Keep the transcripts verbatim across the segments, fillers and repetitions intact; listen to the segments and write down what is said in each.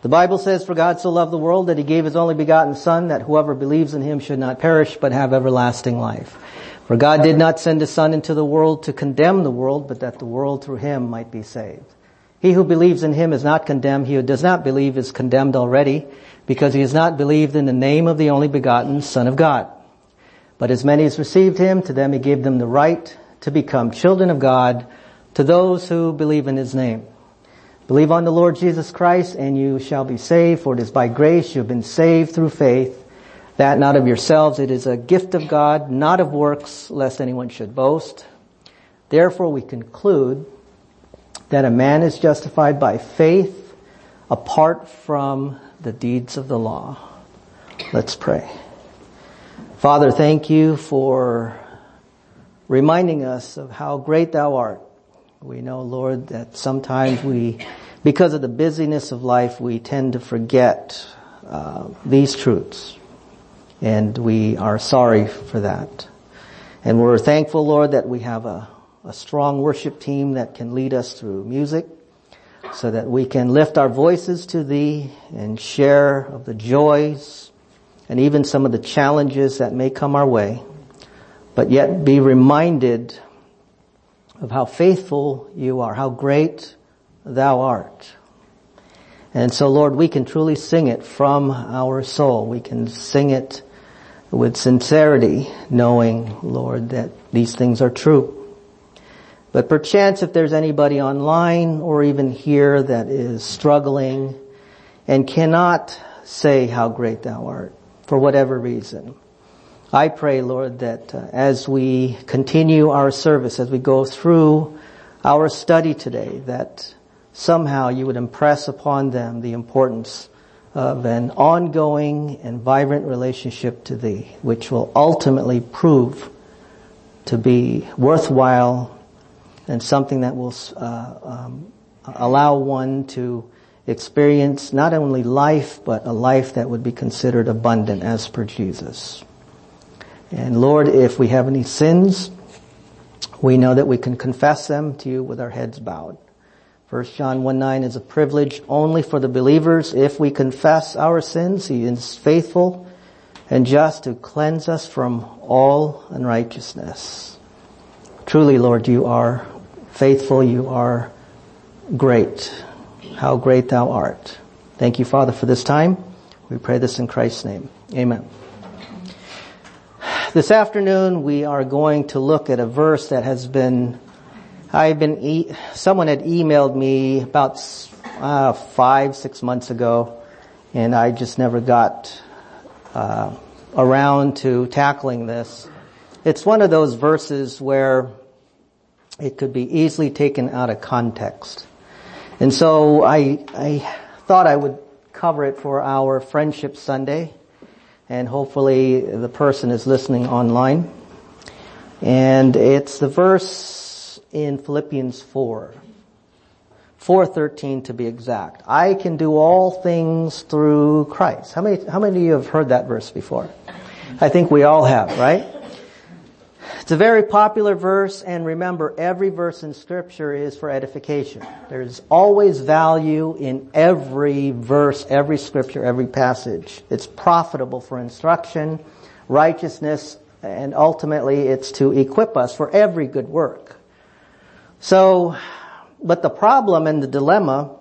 The Bible says, "For God so loved the world that he gave his only begotten Son, that whoever believes in him should not perish, but have everlasting life. For God did not send his Son into the world to condemn the world, but that the world through him might be saved. He who believes in him is not condemned. He who does not believe is condemned already, because he has not believed in the name of the only begotten Son of God. But as many as received him, to them he gave them the right to become children of God, to those who believe in his name. Believe on the Lord Jesus Christ, and you shall be saved, for it is by grace you have been saved through faith, that not of yourselves, it is a gift of God, not of works, lest anyone should boast. Therefore we conclude that a man is justified by faith apart from the deeds of the law." Let's pray. Father, thank you for reminding us of how great thou art. We know, Lord, that sometimes we, because of the busyness of life, we tend to forget uh, these truths. And we are sorry for that. And we're thankful, Lord, that we have a, a strong worship team that can lead us through music so that we can lift our voices to thee and share of the joys and even some of the challenges that may come our way, but yet be reminded of how faithful you are, how great thou art. And so, Lord, we can truly sing it from our soul. We can sing it with sincerity, knowing, Lord, that these things are true. But perchance if there's anybody online or even here that is struggling and cannot say how great thou art for whatever reason, I pray, Lord, that uh, as we continue our service, as we go through our study today, that somehow you would impress upon them the importance of an ongoing and vibrant relationship to thee, which will ultimately prove to be worthwhile and something that will uh, um, allow one to experience not only life, but a life that would be considered abundant as per Jesus. And Lord, if we have any sins, we know that we can confess them to you with our heads bowed. First John one nine is a privilege only for the believers. If we confess our sins, he is faithful and just to cleanse us from all unrighteousness. Truly, Lord, you are faithful. You are great. How great thou art. Thank you, Father, for this time. We pray this in Christ's name. Amen. This afternoon we are going to look at a verse that has been, I've been, e- someone had emailed me about uh, five, six months ago, and I just never got uh, around to tackling this. It's one of those verses where it could be easily taken out of context. And so I, I thought I would cover it for our Friendship Sunday. And hopefully the person is listening online. And it's the verse in Philippians four. four thirteen to be exact. I can do all things through Christ. How many, how many of you have heard that verse before? I think we all have, right? It's a very popular verse, and remember, every verse in Scripture is for edification. There's always value in every verse, every Scripture, every passage. It's profitable for instruction, righteousness, and ultimately it's to equip us for every good work. So, but the problem and the dilemma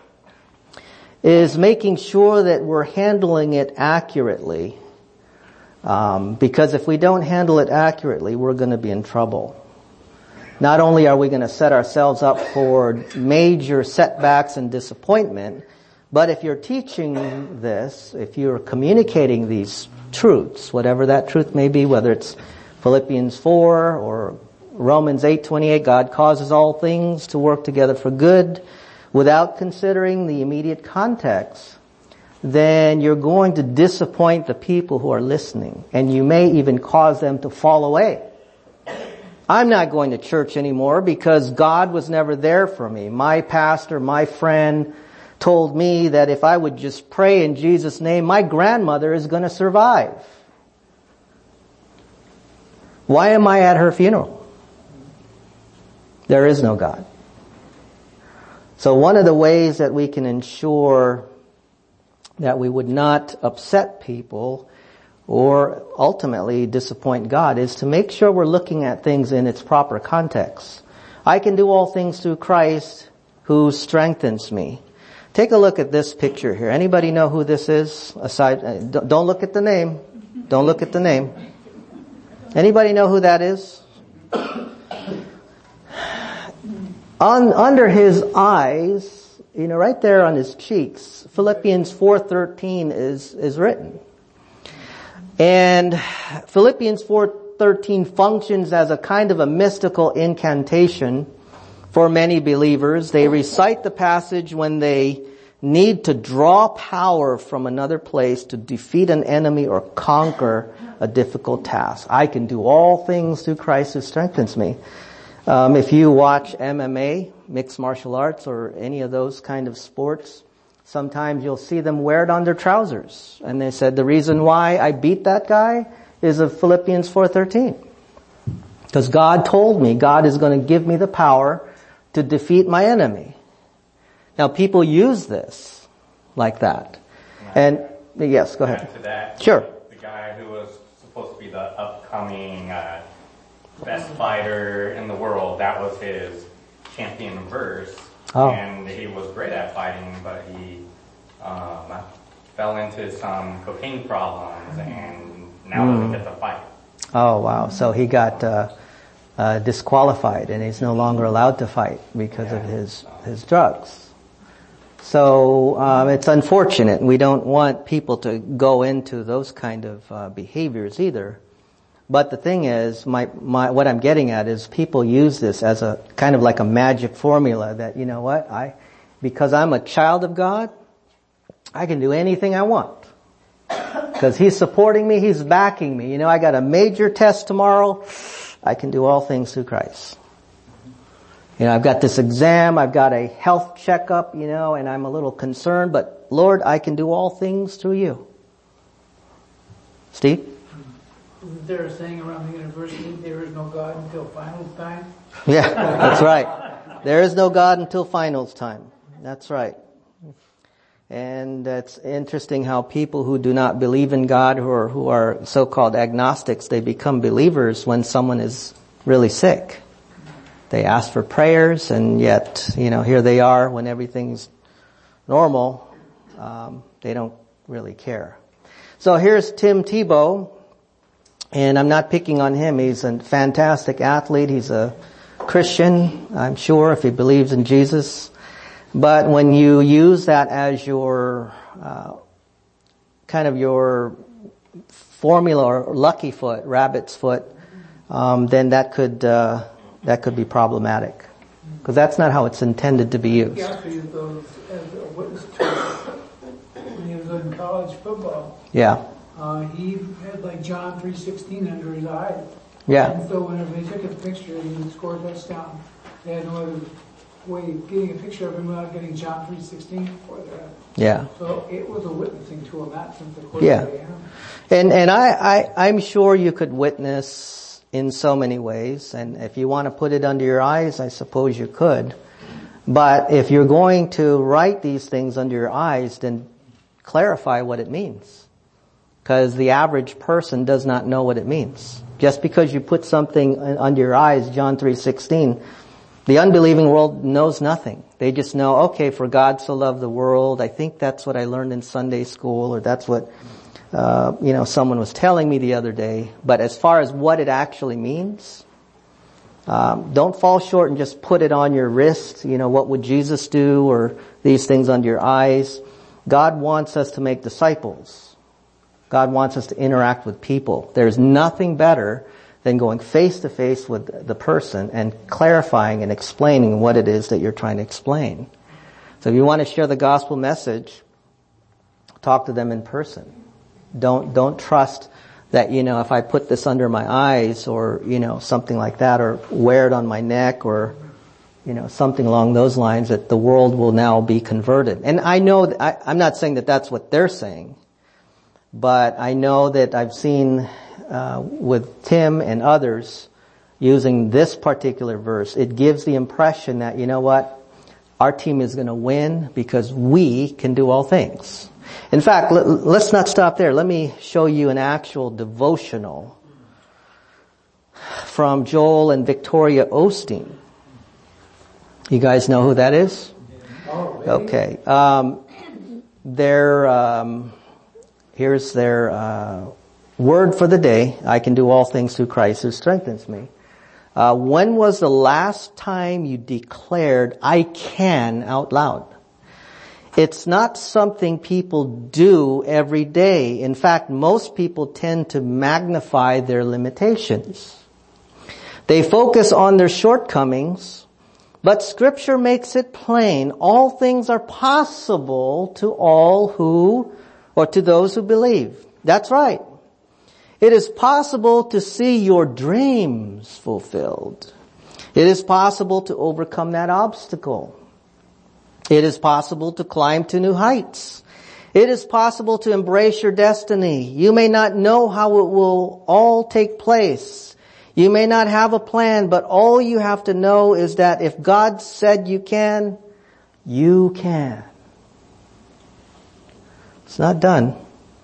is making sure that we're handling it accurately. Um, because if we don't handle it accurately, we're going to be in trouble. Not only are we going to set ourselves up for major setbacks and disappointment, but if you're teaching this, if you're communicating these truths, whatever that truth may be, whether it's Philippians four or Romans eight twenty-eight, God causes all things to work together for good, without considering the immediate context, then you're going to disappoint the people who are listening, and you may even cause them to fall away. I'm not going to church anymore because God was never there for me. My pastor, my friend, told me that if I would just pray in Jesus' name, my grandmother is going to survive. Why am I at her funeral? There is no God. So one of the ways that we can ensure that we would not upset people or ultimately disappoint God, is to make sure we're looking at things in its proper context. I can do all things through Christ who strengthens me. Take a look at this picture here. Anybody know who this is? Aside, don't look at the name. Don't look at the name. Anybody know who that is? On, under his eyes, you know, right there on his cheeks, Philippians four thirteen is, is written. And Philippians four thirteen functions as a kind of a mystical incantation for many believers. They recite the passage when they need to draw power from another place to defeat an enemy or conquer a difficult task. I can do all things through Christ who strengthens me. Um, if you watch M M A, mixed martial arts, or any of those kind of sports, sometimes you'll see them wear it on their trousers. And they said, the reason why I beat that guy is of Philippians four thirteen. Because God told me God is going to give me the power to defeat my enemy. Now people use this like that. And yes, go ahead. To that, sure. The guy who was supposed to be the upcoming uh, best fighter in the world, that was his champion verse. Oh. And he was great at fighting, but he um, fell into some cocaine problems and now Mm. doesn't get to fight. Oh wow. So he got uh, uh disqualified and he's no longer allowed to fight because Yeah. of his his drugs. So um, it's unfortunate. We don't want people to go into those kind of uh, behaviors either. But the thing is, my, my, what I'm getting at is people use this as a kind of like a magic formula that, you know what, I, because I'm a child of God, I can do anything I want. Because He's supporting me, He's backing me. You know, I got a major test tomorrow, I can do all things through Christ. You know, I've got this exam, I've got a health checkup, you know, and I'm a little concerned, but Lord, I can do all things through you. Steve? Isn't there a saying around the university, there is no God until finals time? Yeah, that's right. There is no God until finals time. That's right. And it's interesting how people who do not believe in God, who are, who are so-called agnostics, they become believers when someone is really sick. They ask for prayers, and yet, you know, here they are when everything's normal. Um, they don't really care. So here's Tim Tebow, and I'm not picking on him. He's a fantastic athlete. He's a Christian, I'm sure, if he believes in Jesus. But when you use that as your uh, kind of your formula or lucky foot, rabbit's foot, um, then that could uh, that could be problematic, because that's not how it's intended to be used. He also used those as a witness to when he was in college football. Yeah, Uh, he had like John three sixteen under his eye. yeah, And so whenever they took a picture and he would score a touchdown, they had no other way of getting a picture of him without getting John three sixteen before that. yeah. So it was a witnessing tool in that sense, of course. Yeah. Yeah. And and I, I I'm sure you could witness in so many ways, and if you want to put it under your eyes, I suppose you could. But if you're going to write these things under your eyes, then clarify what it means. Because the average person does not know what it means. Just because you put something under your eyes, John three sixteen, the unbelieving world knows nothing. They just know, okay, for God so loved the world. I think that's what I learned in Sunday school, or that's what, uh, you know, someone was telling me the other day. But as far as what it actually means, um, don't fall short and just put it on your wrist. You know, what would Jesus do, or these things under your eyes. God wants us to make disciples. God wants us to interact with people. There's nothing better than going face to face with the person and clarifying and explaining what it is that you're trying to explain. So if you want to share the gospel message, talk to them in person. Don't, don't trust that, you know, if I put this under my eyes, or, you know, something like that, or wear it on my neck, or, you know, something along those lines, that the world will now be converted. And I know, that I, I'm not saying that that's what they're saying, but I know that I've seen uh, with Tim and others using this particular verse, it gives the impression that, you know what, our team is going to win because we can do all things. In fact, let, let's not stop there. Let me show you an actual devotional from Joel and Victoria Osteen. You guys know who that is? Okay. Um, their, um, here's their uh, word for the day. I can do all things through Christ who strengthens me. Uh, when was the last time you declared, I can, out loud? It's not something people do every day. In fact, most people tend to magnify their limitations. They focus on their shortcomings, but Scripture makes it plain. All things are possible to all who, or to those who believe. That's right. It is possible to see your dreams fulfilled. It is possible to overcome that obstacle. It is possible to climb to new heights. It is possible to embrace your destiny. You may not know how it will all take place. You may not have a plan, but all you have to know is that if God said you can, you can. It's not done.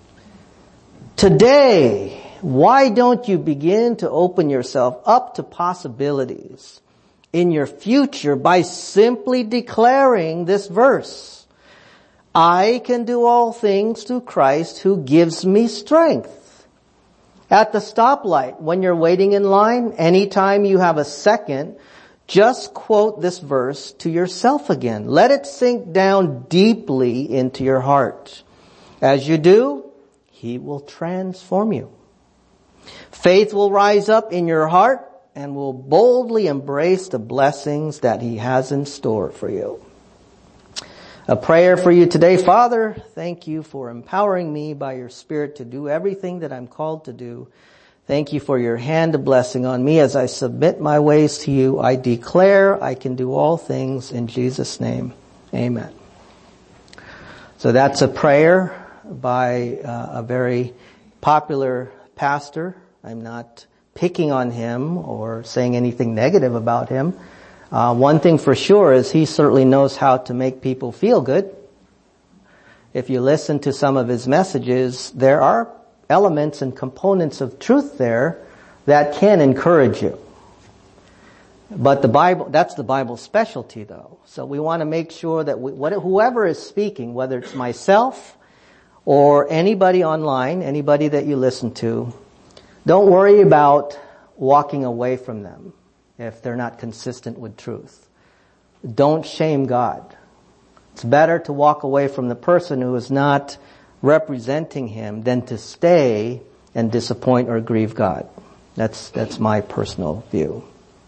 Today, why don't you begin to open yourself up to possibilities in your future by simply declaring this verse? I can do all things through Christ who gives me strength. At the stoplight, when you're waiting in line, anytime you have a second, just quote this verse to yourself again. Let it sink down deeply into your heart. As you do, He will transform you. Faith will rise up in your heart and will boldly embrace the blessings that He has in store for you. A prayer for you today. Father, thank you for empowering me by your Spirit to do everything that I'm called to do. Thank you for your hand of blessing on me as I submit my ways to you. I declare I can do all things in Jesus' name. Amen. So that's a prayer by uh, a very popular pastor. I'm not picking on him or saying anything negative about him. Uh, one thing for sure is he certainly knows how to make people feel good. If you listen to some of his messages, there are elements and components of truth there that can encourage you. But the Bible, that's the Bible's specialty though. So we want to make sure that we, what, whoever is speaking, whether it's myself or anybody online, anybody that you listen to, don't worry about walking away from them if they're not consistent with truth. Don't shame God. It's better to walk away from the person who is not representing Him than to stay and disappoint or grieve God. That's, that's my personal view.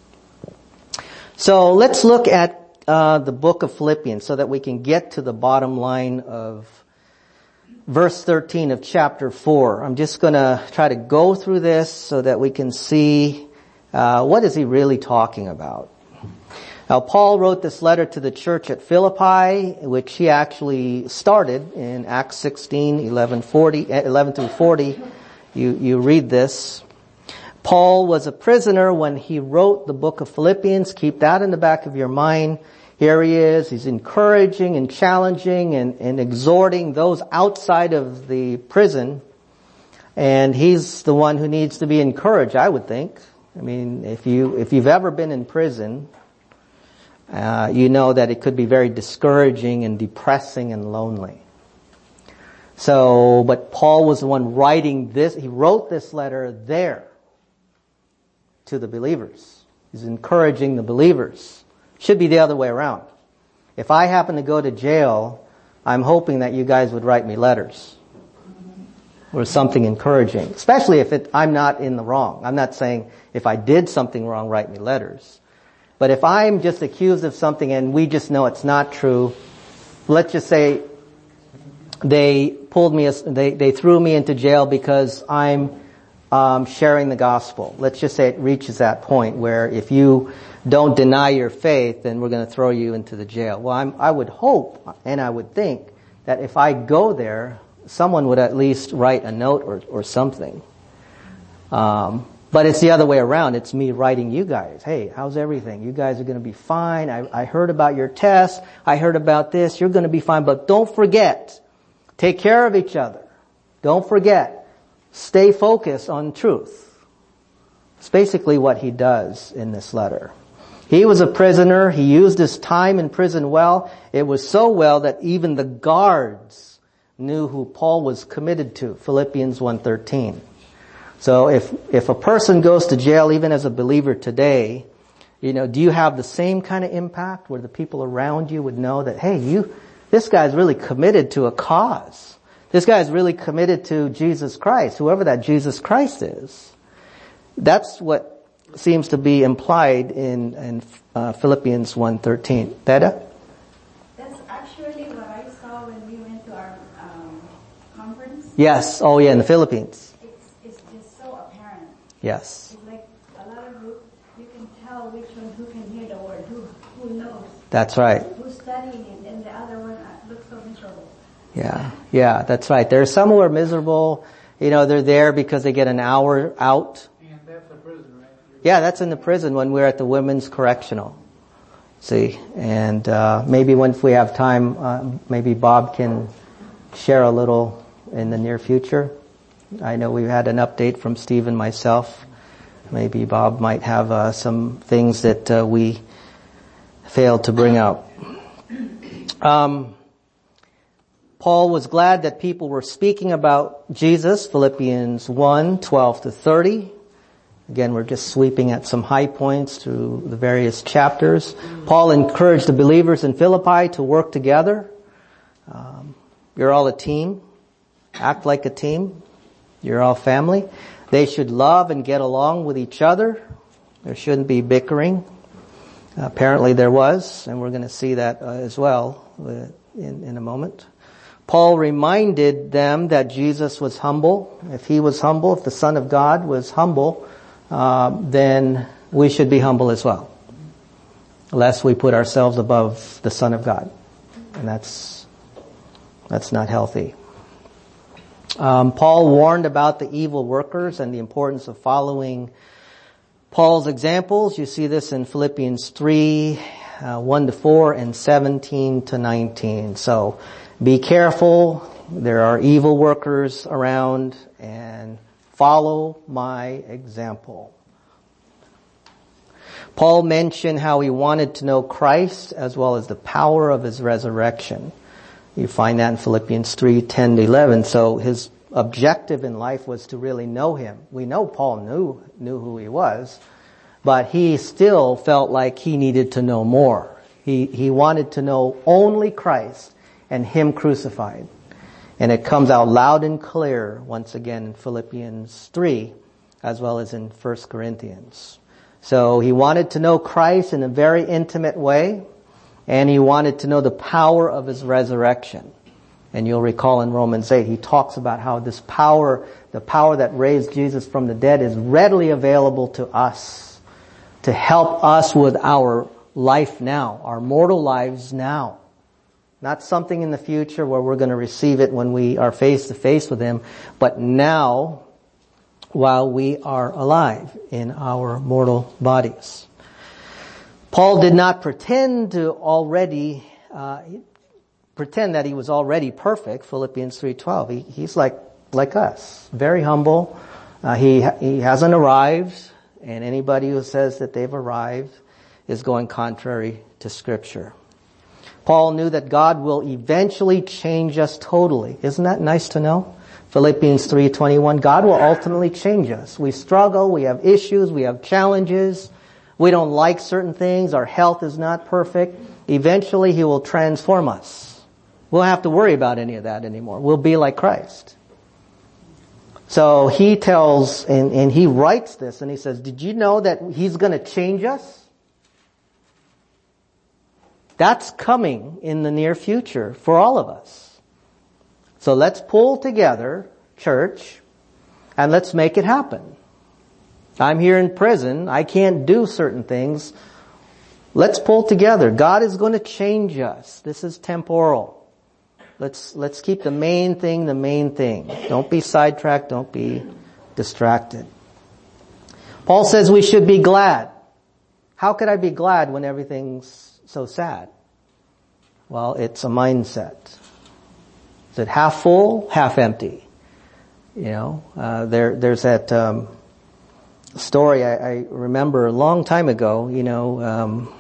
So let's look at uh, the book of Philippians so that we can get to the bottom line of verse thirteen of chapter four. I'm just going to try to go through this so that we can see uh, what is he really talking about. Now, Paul wrote this letter to the church at Philippi, which he actually started in Acts sixteen, eleven through forty. You, you read this. Paul was a prisoner when he wrote the book of Philippians. Keep that in the back of your mind. Here he is. He's encouraging and challenging and, and exhorting those outside of the prison. And he's the one who needs to be encouraged, I would think. I mean, if you, if you've ever been in prison, uh, you know that it could be very discouraging and depressing and lonely. So, but Paul was the one writing this. He wrote this letter there to the believers. He's encouraging the believers. Should be the other way around. If I happen to go to jail, I'm hoping that you guys would write me letters or something encouraging, especially if it, I'm not in the wrong. I'm not saying if I did something wrong, write me letters. But if I'm just accused of something and we just know it's not true, let's just say they pulled me, they, they threw me into jail because I'm um, sharing the gospel. Let's just say it reaches that point where if you don't deny your faith, then we're going to throw you into the jail. Well, I'm, I would hope and I would think that if I go there, someone would at least write a note or, or something. Um, but it's the other way around. It's me writing you guys. Hey, how's everything? You guys are going to be fine. I, I heard about your test. I heard about this. You're going to be fine. But don't forget, Take care of each other. Don't forget. Stay focused on truth. It's basically what he does in this letter. He was a prisoner. He used his time in prison well. It was so well that even the guards knew who Paul was committed to. Philippians one thirteen. So if, if a person goes to jail, even as a believer today, you know, do you have the same kind of impact where the people around you would know that, hey, you, this guy's really committed to a cause. This guy's really committed to Jesus Christ, whoever that Jesus Christ is. That's what seems to be implied in, in uh, Philippians one thirteen. Theda? That's actually what I saw when we went to our um, conference. Yes. Oh, yeah, in the Philippines. It's, it's just so apparent. Yes. It's like a lot of you, you can tell which one who can hear the word, who who knows. That's right. Who's studying it, and the other one looks so miserable. Yeah, yeah, that's right. There's some who are miserable. You know, they're there because they get an hour out. And that's a prison, right? Yeah, that's in the prison when we're at the women's correctional. See, and uh maybe when if we have time, uh, maybe Bob can share a little in the near future. I know we've had an update from Steve and myself. Maybe Bob might have uh, some things that uh, we failed to bring out. Um, Paul was glad that people were speaking about Jesus, Philippians one, twelve to thirty. Again, we're just sweeping at some high points through the various chapters. Paul encouraged the believers in Philippi to work together. Um, you're all a team. Act like a team. You're all family. They should love and get along with each other. There shouldn't be bickering. Uh, apparently there was, and we're going to see that uh, as well uh, in, in a moment. Paul reminded them that Jesus was humble. If he was humble, if the Son of God was humble, uh, then we should be humble as well. Lest we put ourselves above the Son of God. And that's, that's not healthy. Um, Paul warned about the evil workers and the importance of following Paul's examples. You see this in Philippians three, uh, one to four and seventeen to nineteen. So, be careful. There are evil workers around, and follow my example. Paul mentioned how he wanted to know Christ as well as the power of his resurrection. You find that in Philippians three, ten to eleven. So his objective in life was to really know him. We know Paul knew, knew who he was, but he still felt like he needed to know more. He, he wanted to know only Christ and him crucified. And it comes out loud and clear once again in Philippians three as well as in First Corinthians. So he wanted to know Christ in a very intimate way, and he wanted to know the power of his resurrection. And you'll recall in Romans eight, he talks about how this power, the power that raised Jesus from the dead, is readily available to us to help us with our life now, our mortal lives now. Not something in the future where we're going to receive it when we are face to face with him, but now while we are alive in our mortal bodies. Paul did not pretend to already, uh, pretend that he was already perfect, Philippians three twelve. He, he's like, like us, very humble. Uh, he, he hasn't arrived, and anybody who says that they've arrived is going contrary to Scripture. Paul knew that God will eventually change us totally. Isn't that nice to know? Philippians three twenty-one, God will ultimately change us. We struggle, we have issues, we have challenges, we don't like certain things, our health is not perfect. Eventually he will transform us. We won't have to worry about any of that anymore. We'll be like Christ. So he tells, and, and he writes this, and he says, did you know that he's going to change us? That's coming in the near future for all of us. So let's pull together, church, and let's make it happen. I'm here in prison. I can't do certain things. Let's pull together. God is going to change us. This is temporal. Let's, let's keep the main thing the main thing. Don't be sidetracked. Don't be distracted. Paul says we should be glad. How could I be glad when everything's so sad? Well, it's a mindset. Is it half full, half empty? You know, uh, there, there's that, um, story I, I remember a long time ago, you know, um,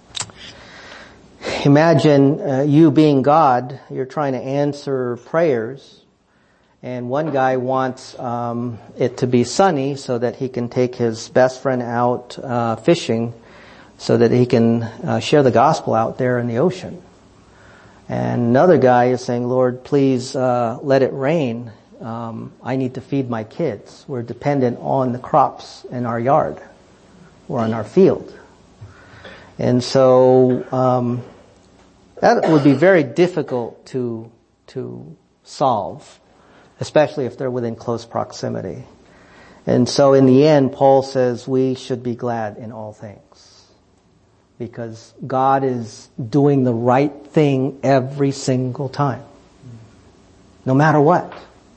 imagine uh, you being God, you're trying to answer prayers, and one guy wants um, it to be sunny so that he can take his best friend out uh, fishing so that he can uh, share the gospel out there in the ocean. And another guy is saying, Lord, please uh, let it rain. Um, I need to feed my kids. We're dependent on the crops in our yard or in our field. And so um, that would be very difficult to to solve, especially if they're within close proximity. And so in the end, Paul says we should be glad in all things, because God is doing the right thing every single time, no matter what.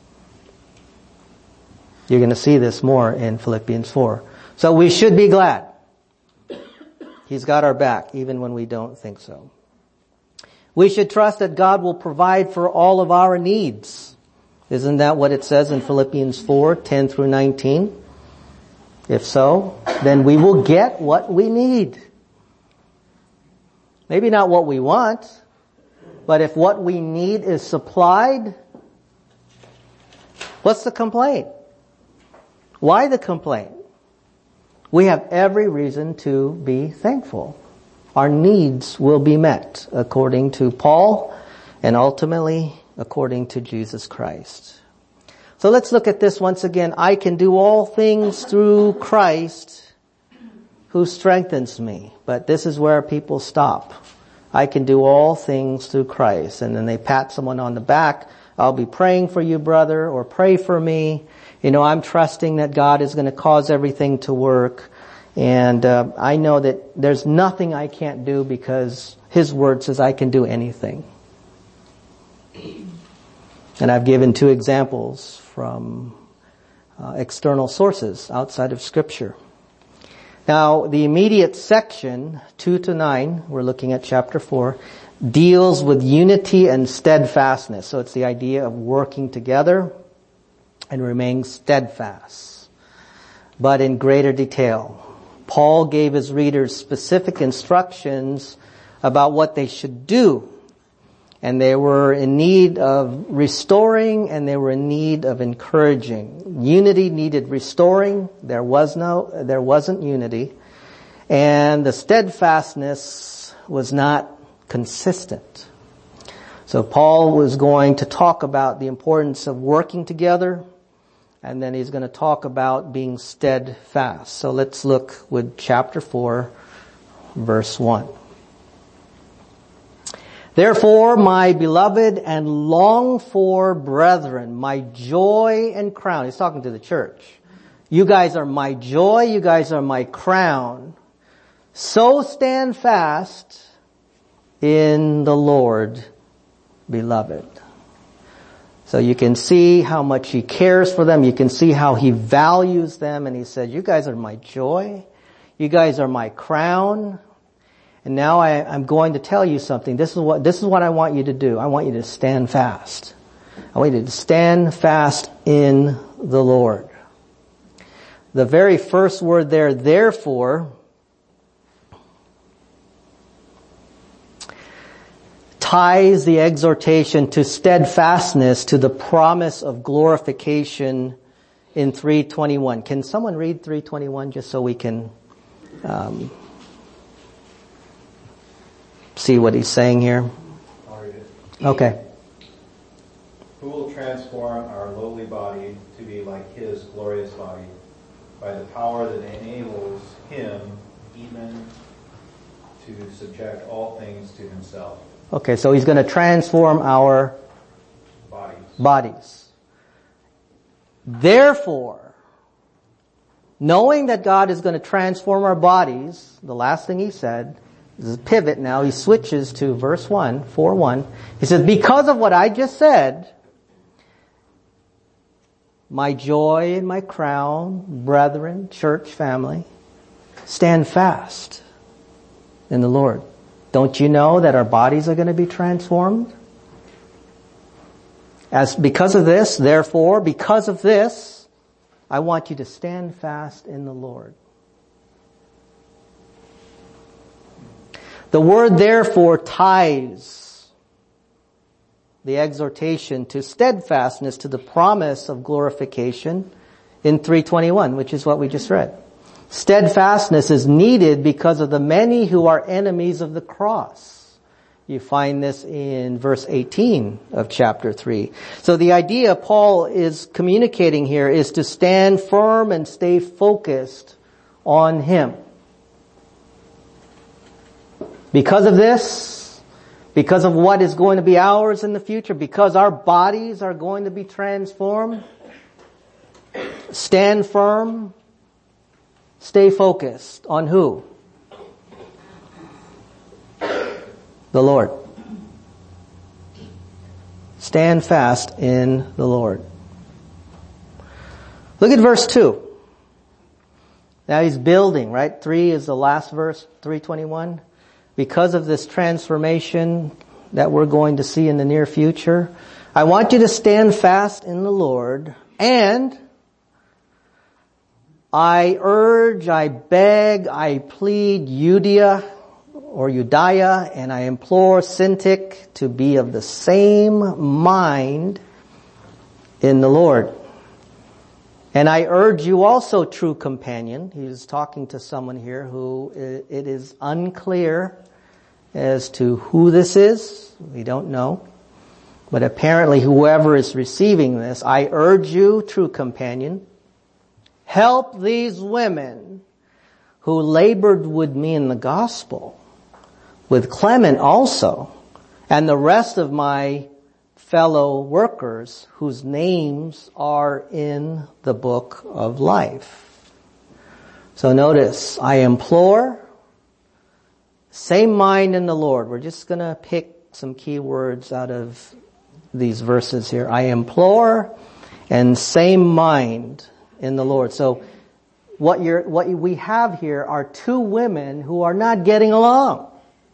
You're going to see this more in Philippians four. So we should be glad. He's got our back, even when we don't think so. We should trust that God will provide for all of our needs. Isn't that what it says in Philippians four, ten through nineteen? If so, then we will get what we need. Maybe not what we want, but if what we need is supplied, what's the complaint? Why the complaint? We have every reason to be thankful. Our needs will be met according to Paul and ultimately according to Jesus Christ. So let's look at this once again. I can do all things through Christ who strengthens me. But this is where people stop. I can do all things through Christ. And then they pat someone on the back. I'll be praying for you, brother, or pray for me. You know, I'm trusting that God is going to cause everything to work. And uh, I know that there's nothing I can't do because His Word says I can do anything. And I've given two examples from uh, external sources outside of Scripture. Now, the immediate section, two to nine, we're looking at chapter four, deals with unity and steadfastness. So it's the idea of working together and remaining steadfast, but in greater detail. Paul gave his readers specific instructions about what they should do, and they were in need of restoring and they were in need of encouraging. Unity needed restoring. There was no, there wasn't unity, and the steadfastness was not consistent. So Paul was going to talk about the importance of working together, and then he's going to talk about being steadfast. So let's look with chapter four, verse one. Therefore, my beloved and longed for brethren, my joy and crown. He's talking to the church. You guys are my joy. You guys are my crown. So stand fast in the Lord, beloved. So you can see how much he cares for them. You can see how he values them. And he said, you guys are my joy. You guys are my crown. And now I, I'm going to tell you something. This is what, this is what I want you to do. I want you to stand fast. I want you to stand fast in the Lord. The very first word there, therefore, ties the exhortation to steadfastness to the promise of glorification in three twenty-one. Can someone read three twenty-one just so we can um, see what he's saying here? I'll read it. Okay. Who will transform our lowly body to be like His glorious body by the power that enables Him even to subject all things to Himself. Okay, so he's going to transform our Bodies. bodies. Therefore, knowing that God is going to transform our bodies, the last thing he said, this is a pivot now, he switches to verse one, four one. He says, because of what I just said, my joy and my crown, brethren, church, family, stand fast in the Lord. Don't you know that our bodies are going to be transformed? As because of this, therefore, because of this, I want you to stand fast in the Lord. The word therefore ties the exhortation to steadfastness to the promise of glorification in three twenty-one, which is what we just read. Steadfastness is needed because of the many who are enemies of the cross. You find this in verse eighteen of chapter three. So the idea Paul is communicating here is to stand firm and stay focused on Him. Because of this, because of what is going to be ours in the future, because our bodies are going to be transformed, stand firm, stay focused on who? The Lord. Stand fast in the Lord. Look at verse two. Now he's building, right? Three is the last verse, three twenty-one. Because of this transformation that we're going to see in the near future, I want you to stand fast in the Lord, and I urge, I beg, I plead Euodia or Euodia, and I implore Syntyche to be of the same mind in the Lord. And I urge you also, true companion, he's talking to someone here who it is unclear as to who this is. We don't know. But apparently whoever is receiving this, I urge you, true companion, help these women who labored with me in the gospel, with Clement also, and the rest of my fellow workers whose names are in the book of life. So notice, I implore, same mind in the Lord. We're just going to pick some key words out of these verses here. I implore and same mind in the Lord. So what you're, what we have here are two women who are not getting along.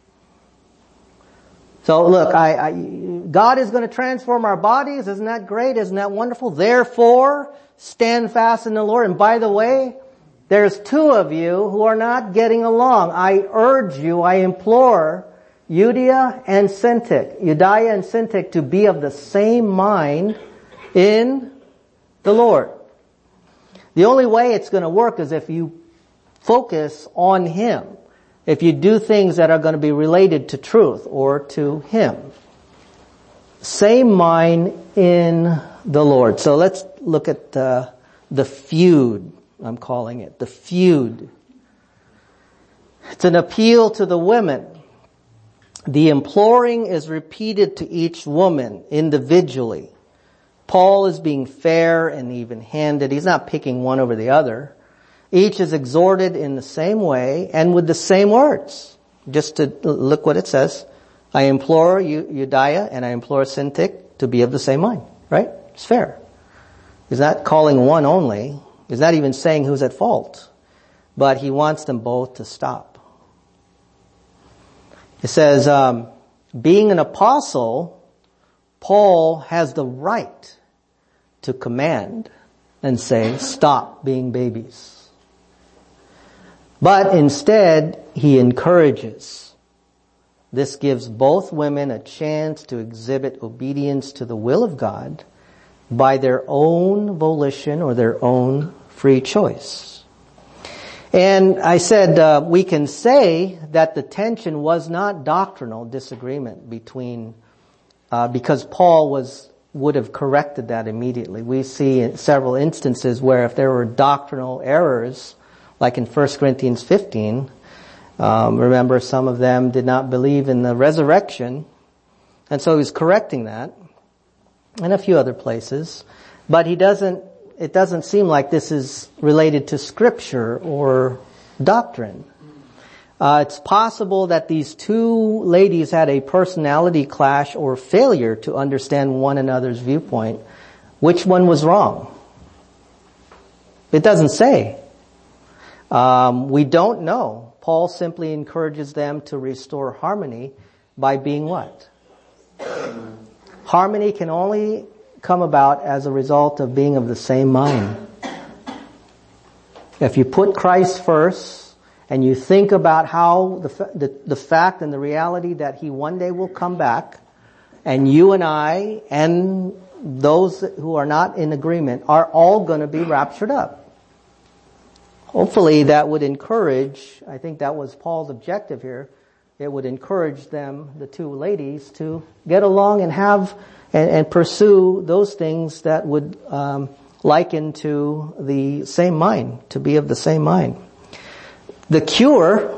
So look, I, I, God is going to transform our bodies. Isn't that great? Isn't that wonderful? Therefore, stand fast in the Lord. And by the way, there's two of you who are not getting along. I urge you, I implore Euodia and Syntyche, Euodia and Syntyche to be of the same mind in the Lord. The only way it's going to work is if you focus on Him. If you do things that are going to be related to truth or to Him. Same mind in the Lord. So let's look at uh, the feud, I'm calling it. The feud. It's an appeal to the women. The imploring is repeated to each woman individually. Paul is being fair and even-handed. He's not picking one over the other. Each is exhorted in the same way and with the same words. Just to look what it says. I implore Euodia and I implore Syntyche to be of the same mind. Right? It's fair. He's not calling one only. He's not even saying who's at fault. But he wants them both to stop. It says, um, being an apostle, Paul has the right to command and say, stop being babies. But instead, he encourages. This gives both women a chance to exhibit obedience to the will of God by their own volition or their own free choice. And I said uh, we can say that the tension was not doctrinal disagreement between, uh, because Paul was would have corrected that immediately. We see in several instances where if there were doctrinal errors, like in First Corinthians fifteen, um, remember some of them did not believe in the resurrection, and so he's correcting that, and a few other places. But he doesn't. It doesn't seem like this is related to Scripture or doctrine. Uh, it's possible that these two ladies had a personality clash or failure to understand one another's viewpoint. Which one was wrong? It doesn't say. Um, we don't know. Paul simply encourages them to restore harmony by being what? Harmony can only come about as a result of being of the same mind. If you put Christ first and you think about how the, the, the fact and the reality that He one day will come back, and you and I and those who are not in agreement are all going to be raptured up. Hopefully that would encourage, I think that was Paul's objective here, it would encourage them, the two ladies, to get along and have and, and pursue those things that would um, liken to the same mind, to be of the same mind. The cure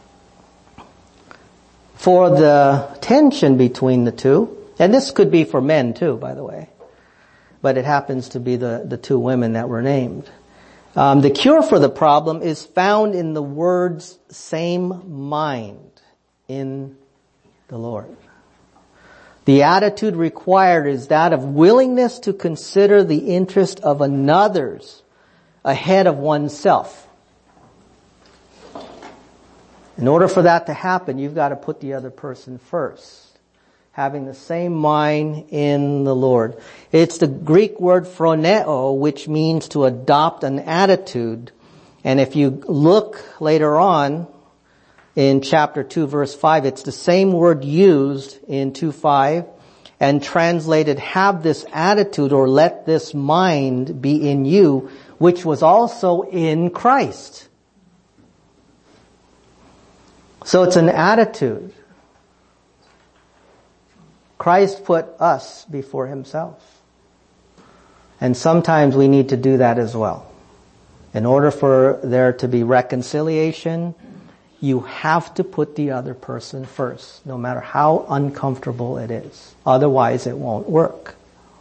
for the tension between the two, and this could be for men too, by the way, but it happens to be the, the two women that were named. Um, the cure for the problem is found in the words same mind in the Lord. The attitude required is that of willingness to consider the interest of another's ahead of oneself. In order for that to happen, you've got to put the other person first. Having the same mind in the Lord. It's the Greek word phroneo, which means to adopt an attitude. And if you look later on in chapter two, verse five, it's the same word used in two five and translated, have this attitude or let this mind be in you, which was also in Christ. So it's an attitude. Christ put us before Himself. And sometimes we need to do that as well. In order for there to be reconciliation, you have to put the other person first, no matter how uncomfortable it is. Otherwise, it won't work.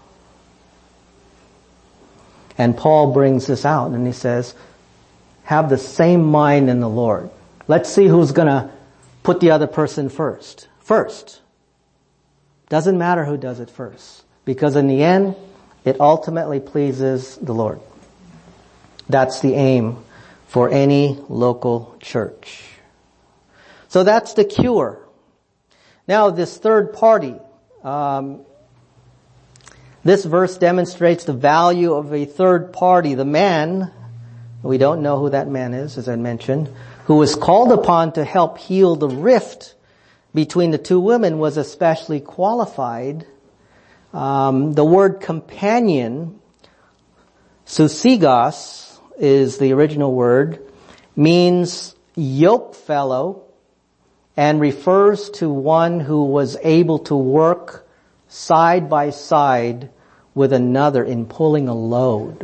And Paul brings this out and he says, have the same mind in the Lord. Let's see who's going to put the other person first. First. Doesn't matter who does it first. Because in the end, it ultimately pleases the Lord. That's the aim for any local church. So that's the cure. Now this third party. Um, this verse demonstrates the value of a third party. The man, we don't know who that man is, as I mentioned, who was called upon to help heal the rift between the two women was especially qualified. Um, the word companion, sousigos is the original word, means yoke fellow and refers to one who was able to work side by side with another in pulling a load.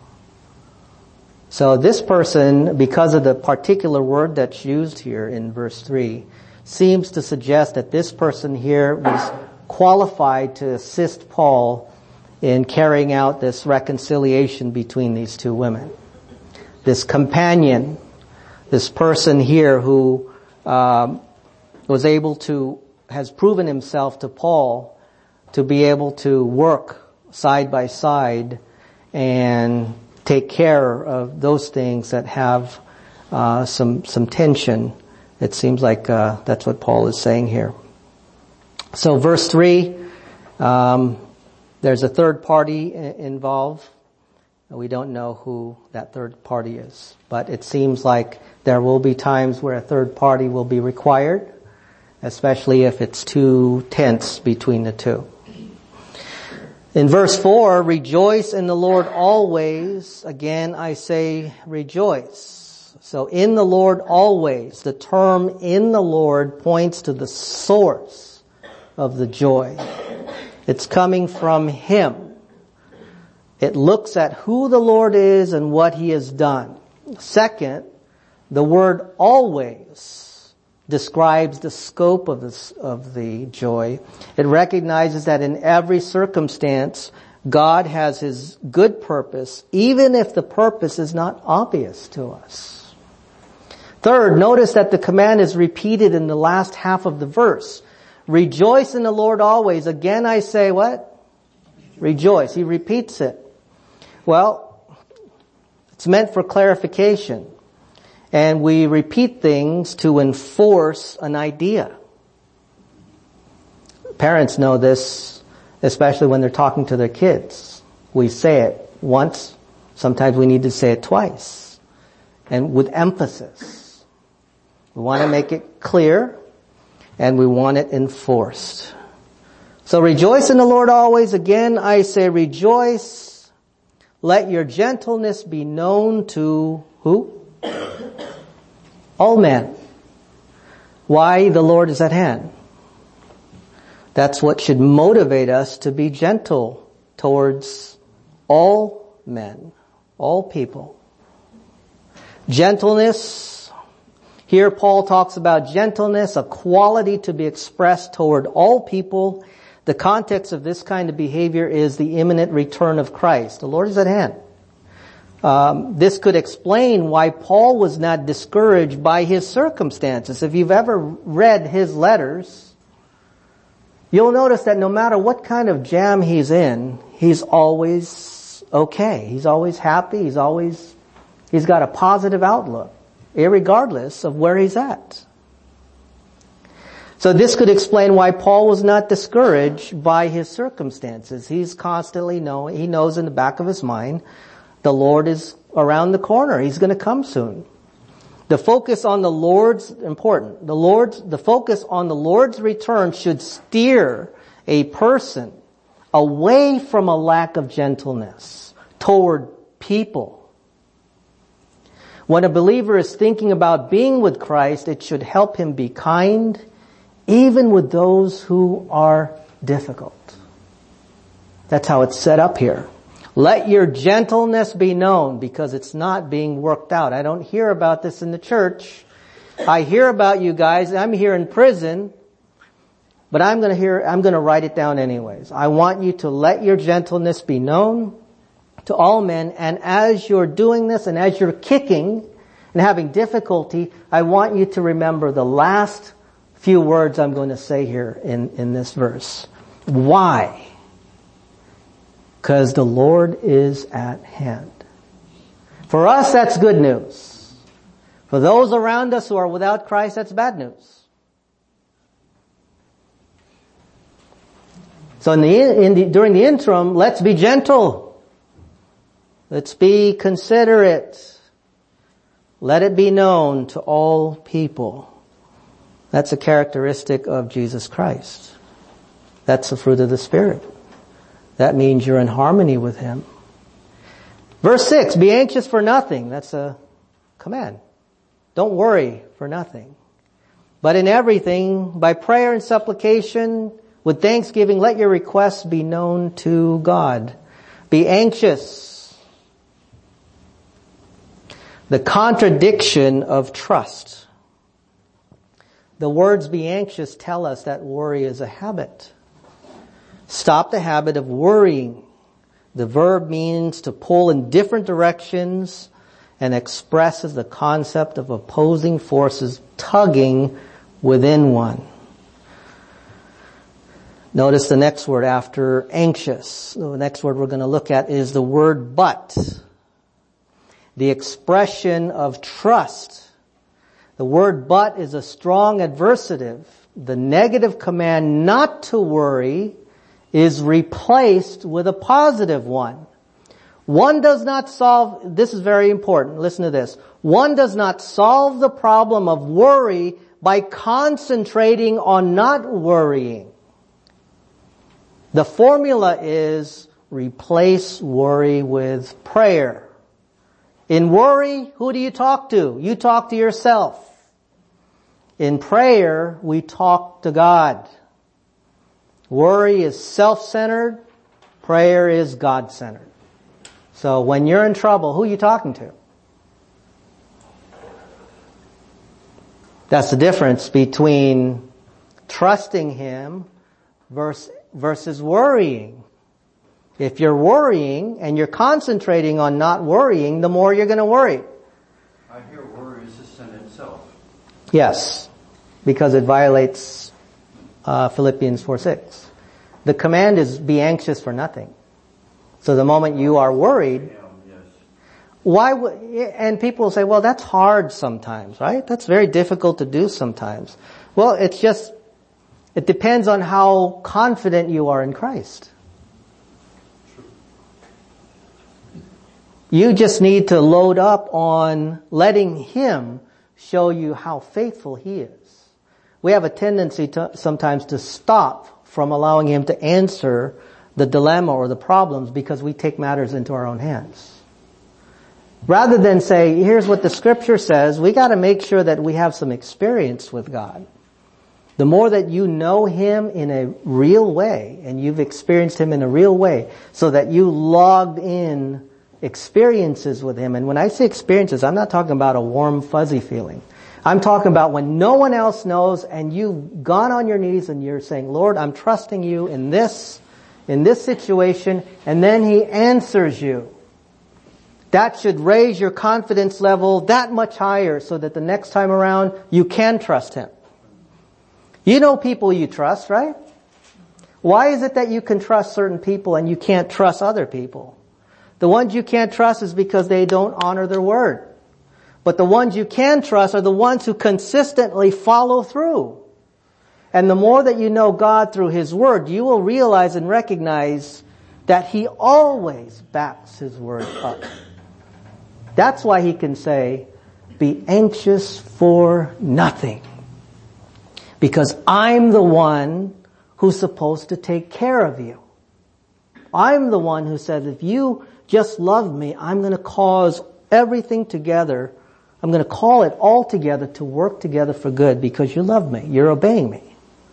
So this person, because of the particular word that's used here in verse three, seems to suggest that this person here was qualified to assist Paul in carrying out this reconciliation between these two women. This companion, this person here who um, was able to, has proven himself to Paul to be able to work side by side and take care of those things that have uh, some some tension. It seems like uh, that's what Paul is saying here. So verse three, um, there's a third party I- involved. We don't know who that third party is, but it seems like there will be times where a third party will be required, especially if it's too tense between the two. In verse four, rejoice in the Lord always. Again, I say rejoice. So in the Lord always, the term in the Lord points to the source of the joy. It's coming from Him. It looks at who the Lord is and what He has done. Second, the word always describes the scope of the, of the joy. It recognizes that in every circumstance, God has His good purpose, even if the purpose is not obvious to us. Third, notice that the command is repeated in the last half of the verse. Rejoice in the Lord always. Again I say what? Rejoice. He repeats it. Well, it's meant for clarification. And we repeat things to enforce an idea. Parents know this. especially when they're talking to their kids. We say it once, sometimes we need to say it twice, and with emphasis. We want to make it clear, and we want it enforced. So rejoice in the Lord always. Again, I say rejoice. Let your gentleness be known to who? All men. Why? The Lord is at hand. That's what should motivate us to be gentle towards all men, all people. Gentleness. Here Paul talks about gentleness, a quality to be expressed toward all people. The context of this kind of behavior is the imminent return of Christ. The Lord is at hand. Um, this could explain why Paul was not discouraged by his circumstances. If you've ever read his letters, you'll notice that no matter what kind of jam he's in, he's always okay. He's always happy. He's always, he's got a positive outlook, irregardless of where he's at. So this could explain why Paul was not discouraged by his circumstances. He's constantly knowing, he knows in the back of his mind, the Lord is around the corner. He's going to come soon. The focus on the Lord's, important, the Lord's, the focus on the Lord's return should steer a person away from a lack of gentleness toward people. When a believer is thinking about being with Christ, it should help him be kind, even with those who are difficult. That's how it's set up here. Let your gentleness be known, because it's not being worked out. I don't hear about this in the church. I hear about you guys. I'm here in prison, but I'm going to hear, I'm going to write it down anyways. I want you to let your gentleness be known to all men. And as you're doing this and as you're kicking and having difficulty, I want you to remember the last few words I'm going to say here in, in this verse. Why? Because the Lord is at hand. For us, that's good news. For those around us who are without Christ, that's bad news. So in the, in the, during the interim, let's be gentle. Let's be considerate. Let it be known to all people. That's a characteristic of Jesus Christ. That's the fruit of the Spirit. That means you're in harmony with Him. Verse six, be anxious for nothing. That's a command. Don't worry for nothing. But in everything, by prayer and supplication, with thanksgiving, let your requests be known to God. Be anxious. The contradiction of trust. The words be anxious tell us that worry is a habit. Stop the habit of worrying. The verb means to pull in different directions and expresses the concept of opposing forces tugging within one. Notice the next word after anxious. The next word we're going to look at is the word but. The expression of trust. The word but is a strong adversative. The negative command not to worry is replaced with a positive one. One does not solve, this is very important, listen to this. One does not solve the problem of worry by concentrating on not worrying. The formula is replace worry with prayer. In worry, who do you talk to? You talk to yourself. In prayer, we talk to God. Worry is self-centered. Prayer is God-centered. So when you're in trouble, who are you talking to? That's the difference between trusting Him versus, versus worrying. If you're worrying and you're concentrating on not worrying, the more you're going to worry. I hear worry is a sin itself. Yes, because it violates Uh, Philippians four six. The command is be anxious for nothing. So the moment you are worried, why would, and people will say, well, that's hard sometimes, right? That's very difficult to do sometimes. Well, it's just, It depends on how confident you are in Christ. You just need to load up on letting Him show you how faithful He is. We have a tendency to sometimes to stop from allowing Him to answer the dilemma or the problems because we take matters into our own hands. Rather than say, here's what the Scripture says, we got to make sure that we have some experience with God. The more that you know Him in a real way, and you've experienced Him in a real way, so that you logged in experiences with Him. And when I say experiences, I'm not talking about a warm, fuzzy feeling. I'm talking about when no one else knows and you've gone on your knees and you're saying, Lord, I'm trusting you in this, in this situation, and then He answers you. That should raise your confidence level that much higher so that the next time around you can trust Him. You know people you trust, right? Why is it that you can trust certain people and you can't trust other people? The ones you can't trust is because they don't honor their word. But the ones you can trust are the ones who consistently follow through. And the more that you know God through His word, you will realize and recognize that He always backs His word up. That's why He can say, be anxious for nothing. Because I'm the one who's supposed to take care of you. I'm the one who said, if you just love me, I'm going to cause everything together. I'm going to call it all together to work together for good because you love me. You're obeying me.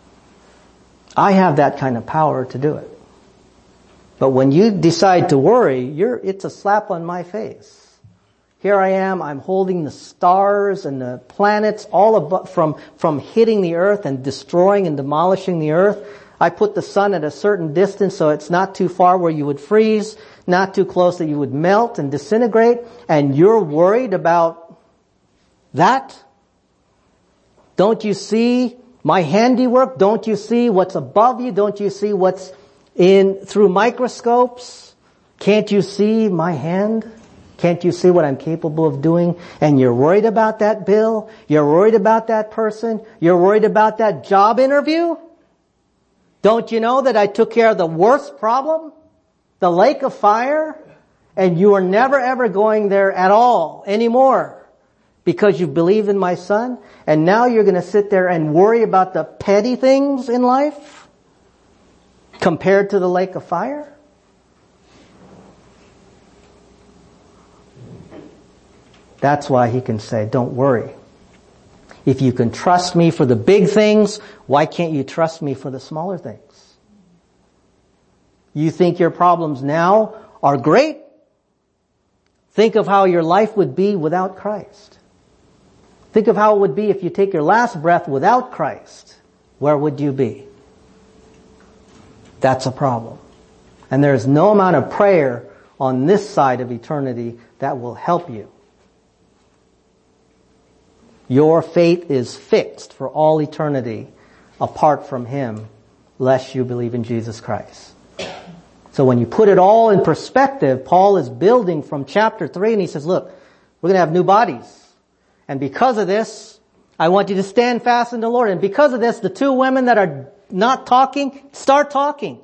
I have that kind of power to do it. But when you decide to worry, you're, it's a slap on my face. Here I am, I'm holding the stars and the planets all above, from, from hitting the earth and destroying and demolishing the earth. I put the sun at a certain distance so it's not too far where you would freeze, not too close that you would melt and disintegrate, and you're worried about that? Don't you see my handiwork? Don't you see what's above you? Don't you see what's in through microscopes? Can't you see my hand? Can't you see what I'm capable of doing? And you're worried about that bill? You're worried about that person? You're worried about that job interview? Don't you know that I took care of the worst problem? The lake of fire? And you are never ever going there at all anymore because you believe in my Son? And now you're going to sit there and worry about the petty things in life compared to the lake of fire? That's why He can say, don't worry. If you can trust me for the big things, why can't you trust me for the smaller things? You think your problems now are great? Think of how your life would be without Christ. Think of how it would be if you take your last breath without Christ. Where would you be? That's a problem. And there is no amount of prayer on this side of eternity that will help you. Your fate is fixed for all eternity apart from Him, lest you believe in Jesus Christ. So when you put it all in perspective, Paul is building from chapter three and he says, look, we're going to have new bodies. And because of this, I want you to stand fast in the Lord. And because of this, the two women that are not talking, start talking.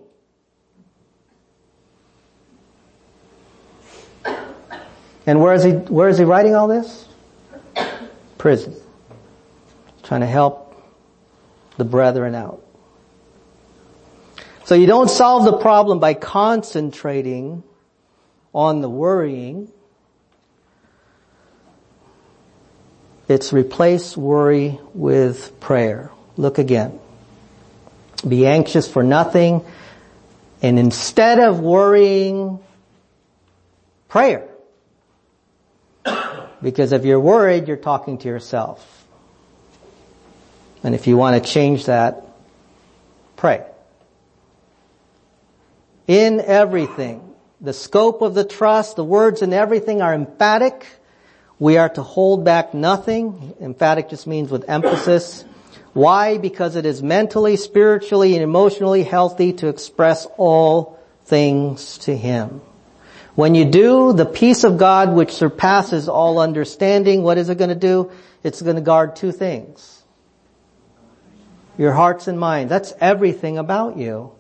And where is he, where is he writing all this? Prison. Trying to help the brethren out. So you don't solve the problem by concentrating on the worrying. It's replace worry with prayer. Look again. Be anxious for nothing. And instead of worrying, prayer. Because if you're worried, you're talking to yourself. And if you want to change that, pray. In everything, the scope of the trust, the words in everything are emphatic. We are to hold back nothing. Emphatic just means with emphasis. Why? Because it is mentally, spiritually, and emotionally healthy to express all things to Him. When you do, the peace of God which surpasses all understanding, what is it going to do? It's going to guard two things. Your hearts and minds. That's everything about you.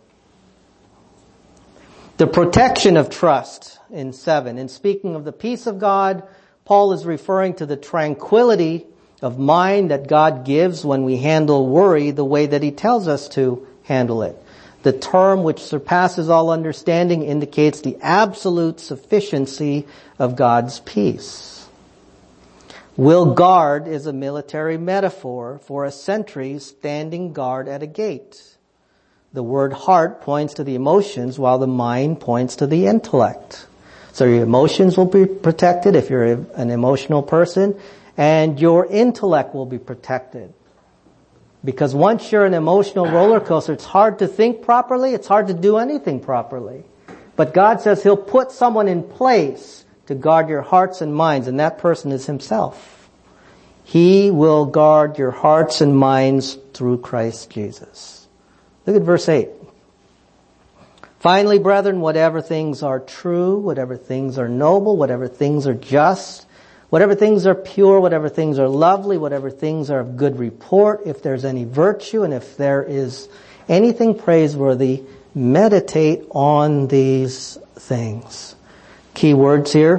The protection of trust in seven. In speaking of the peace of God, Paul is referring to the tranquility of mind that God gives when we handle worry the way that he tells us to handle it. The term which surpasses all understanding indicates the absolute sufficiency of God's peace. Will guard is a military metaphor for a sentry standing guard at a gate. The word heart points to the emotions while the mind points to the intellect. So your emotions will be protected if you're an emotional person, and your intellect will be protected. Because once you're an emotional roller coaster, it's hard to think properly, it's hard to do anything properly. But God says He'll put someone in place to guard your hearts and minds, and that person is Himself. He will guard your hearts and minds through Christ Jesus. Look at verse eight. Finally, brethren, whatever things are true, whatever things are noble, whatever things are just, whatever things are pure, whatever things are lovely, whatever things are of good report, if there's any virtue and if there is anything praiseworthy, meditate on these things. Key words here.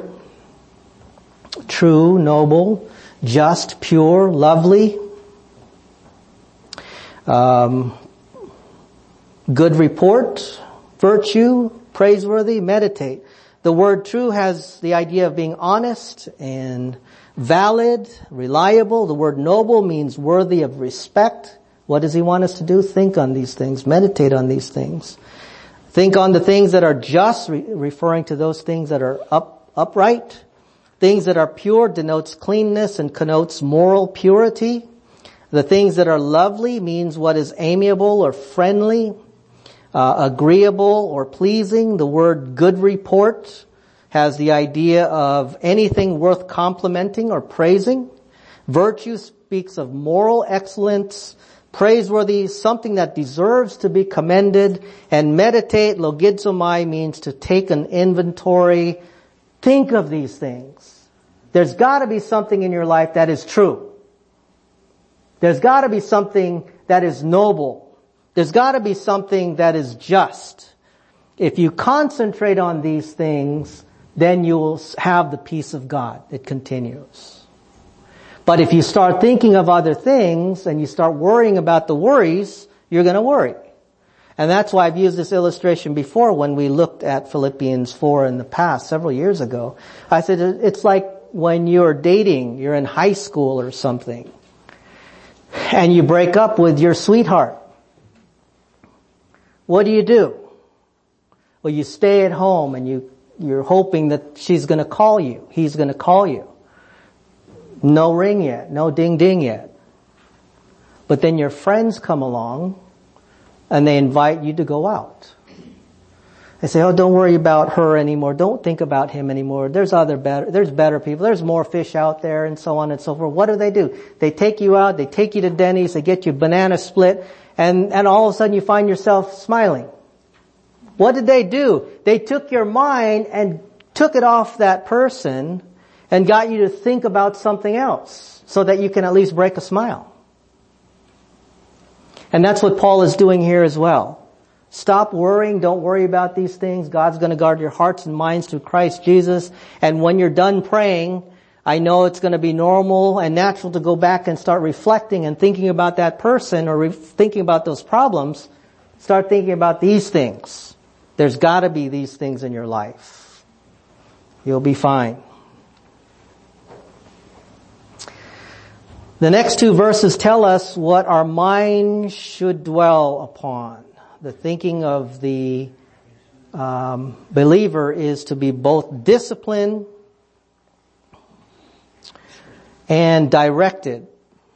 True, noble, just, pure, lovely. Um, good report, virtue, praiseworthy, meditate. The word true has the idea of being honest and valid, reliable. The word noble means worthy of respect. What does He want us to do? Think on these things. Meditate on these things. Think on the things that are just, re- referring to those things that are up, upright. Things that are pure denotes cleanness and connotes moral purity. The things that are lovely means what is amiable or friendly. Uh, agreeable or pleasing. The word good report has the idea of anything worth complimenting or praising. Virtue speaks of moral excellence, praiseworthy, something that deserves to be commended. And meditate, logizomai, means to take an inventory. Think of these things. There's got to be something in your life that is true. There's got to be something that is noble. There's got to be something that is just. If you concentrate on these things, then you will have the peace of God. It continues. But if you start thinking of other things and you start worrying about the worries, you're going to worry. And that's why I've used this illustration before when we looked at Philippians four in the past, several years ago. I said it's like when you're dating, you're in high school or something, and you break up with your sweetheart. What do you do? Well, you stay at home and you, you're hoping that she's going to call you. He's going to call you. No ring yet. No ding ding yet. But then your friends come along and they invite you to go out. They say, oh, don't worry about her anymore. Don't think about him anymore. There's other better, there's better people. There's more fish out there and so on and so forth. What do they do? They take you out. They take you to Denny's. They get you banana split. And, and all of a sudden you find yourself smiling. What did they do? They took your mind and took it off that person and got you to think about something else so that you can at least break a smile. And that's what Paul is doing here as well. Stop worrying. Don't worry about these things. God's going to guard your hearts and minds through Christ Jesus. And when you're done praying, I know it's going to be normal and natural to go back and start reflecting and thinking about that person or re- thinking about those problems. Start thinking about these things. There's got to be these things in your life. You'll be fine. The next two verses tell us what our mind should dwell upon. The thinking of the um, believer is to be both disciplined and directed.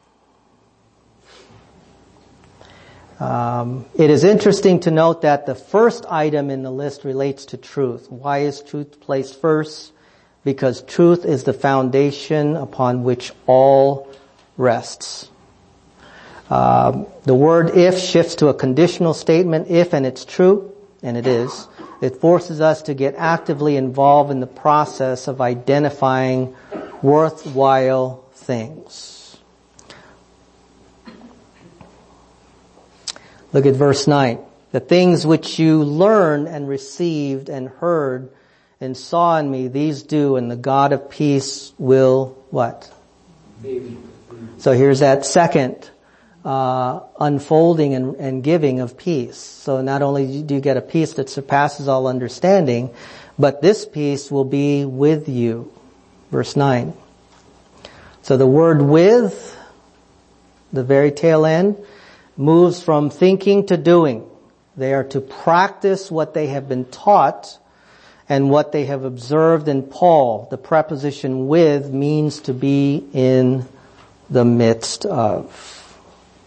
Um, it is interesting to note that the first item in the list relates to truth. Why is truth placed first? Because truth is the foundation upon which all rests. Um, the word if shifts to a conditional statement, if, and it's true, and it is. It forces us to get actively involved in the process of identifying worthwhile things. Look at verse nine. The things which you learned and received and heard and saw in me, these do, and the God of peace will what? So here's that second uh, unfolding and, and giving of peace. So not only do you get a peace that surpasses all understanding, but this peace will be with you. Verse nine. So the word with, the very tail end, moves from thinking to doing. They are to practice what they have been taught and what they have observed in Paul. The preposition with means to be in the midst of.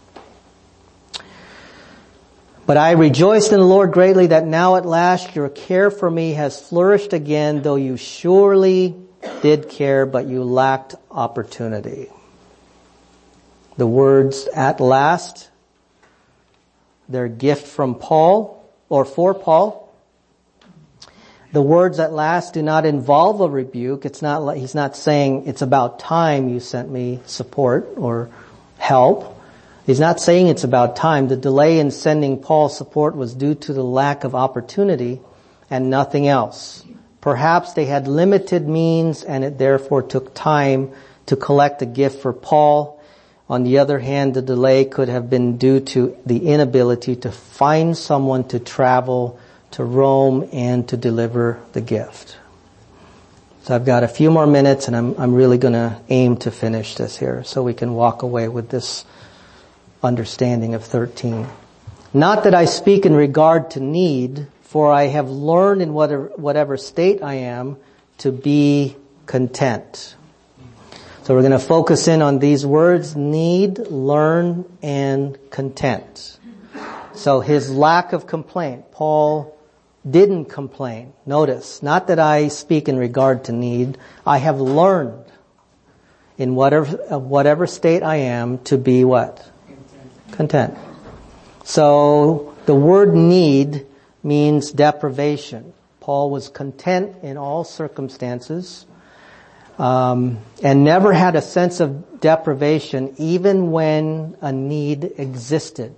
But I rejoiced in the Lord greatly that now at last your care for me has flourished again, though you surely did care, but you lacked opportunity. The words at last, their gift from Paul, or for Paul. The words at last do not involve a rebuke. It's not like, he's not saying it's about time you sent me support or help. He's not saying it's about time. The delay in sending Paul support was due to the lack of opportunity and nothing else. Perhaps they had limited means and it therefore took time to collect a gift for Paul. On the other hand, the delay could have been due to the inability to find someone to travel to Rome and to deliver the gift. So I've got a few more minutes and I'm, I'm really going to aim to finish this here so we can walk away with this understanding of thirteen. Not that I speak in regard to need, for I have learned in whatever, whatever state I am to be content. So we're going to focus in on these words, need, learn, and content. So his lack of complaint. Paul didn't complain. Notice, not that I speak in regard to need. I have learned in whatever, whatever state I am to be what? Content. So the word need means deprivation. Paul was content in all circumstances. Um, and never had a sense of deprivation even when a need existed.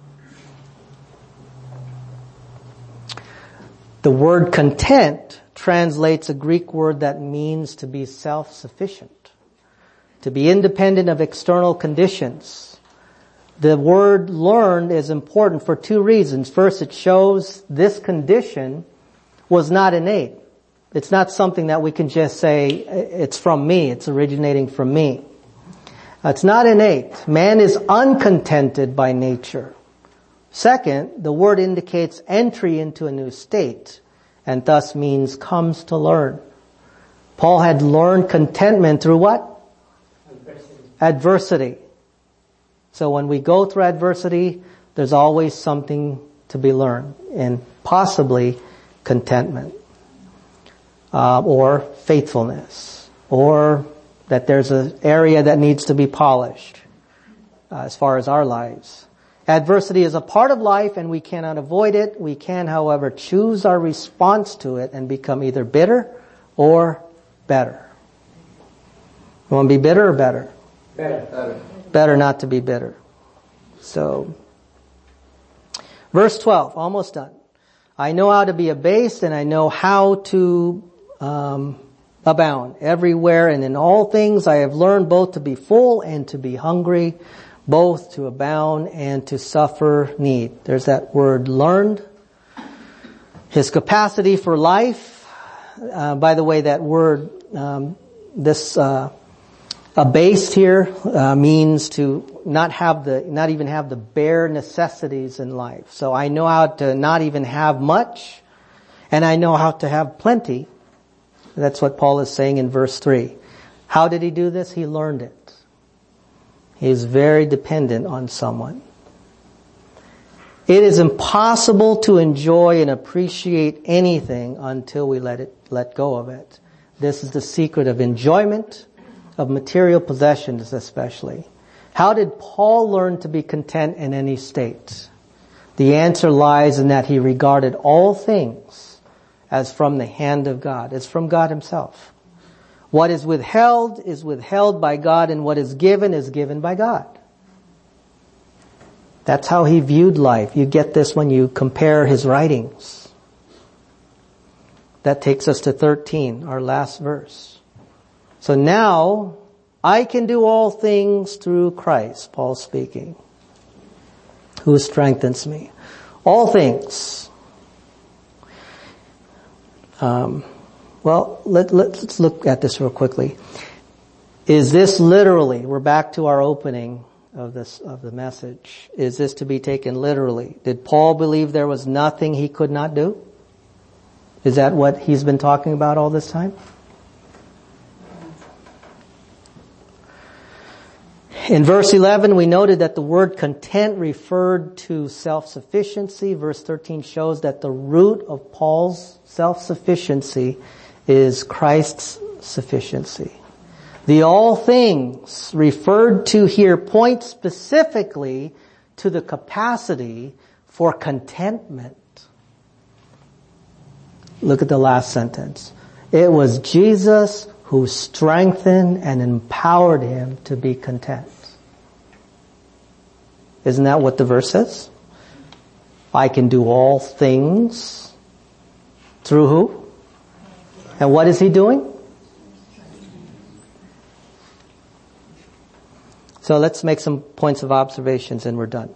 The word content translates a Greek word that means to be self-sufficient, to be independent of external conditions. The word learned is important for two reasons. First, it shows this condition was not innate. It's not something that we can just say, it's from me, it's originating from me. It's not innate. Man is uncontented by nature. Second, the word indicates entry into a new state, and thus means comes to learn. Paul had learned contentment through what? Adversity. Adversity. So when we go through adversity, there's always something to be learned, and possibly contentment. Uh, or faithfulness, or that there's an area that needs to be polished uh, as far as our lives. Adversity is a part of life and we cannot avoid it. We can, however, choose our response to it and become either bitter or better. You want to be bitter or better? Better. Better. Better not to be bitter. So, verse twelve, almost done. I know how to be abased and I know how to Um, abound everywhere and in all things. I have learned both to be full and to be hungry, both to abound and to suffer need. There's that word learned. His capacity for life. Uh, by the way, that word, um, this uh, abased here uh, means to not have the, not even have the bare necessities in life. So I know how to not even have much, and I know how to have plenty. That's what Paul is saying in verse three. How did he do this? He learned it. He is very dependent on someone. It is impossible to enjoy and appreciate anything until we let it, let go of it. This is the secret of enjoyment, of material possessions especially. How did Paul learn to be content in any state? The answer lies in that he regarded all things as from the hand of God. It's from God himself. What is withheld is withheld by God, and what is given is given by God. That's how he viewed life. You get this when you compare his writings. That takes us to thirteen, our last verse. So now, I can do all things through Christ, Paul speaking, who strengthens me. All things. Um, well, let, let's look at this real quickly. Is this literally, we're back to our opening of this, of the message. Is this to be taken literally? Did Paul believe there was nothing he could not do? Is that what he's been talking about all this time? In verse eleven, we noted that the word content referred to self-sufficiency. Verse thirteen shows that the root of Paul's self-sufficiency is Christ's sufficiency. The all things referred to here point specifically to the capacity for contentment. Look at the last sentence. It was Jesus who strengthened and empowered him to be content. Isn't that what the verse says? I can do all things through who? And what is he doing? So let's make some points of observations and we're done.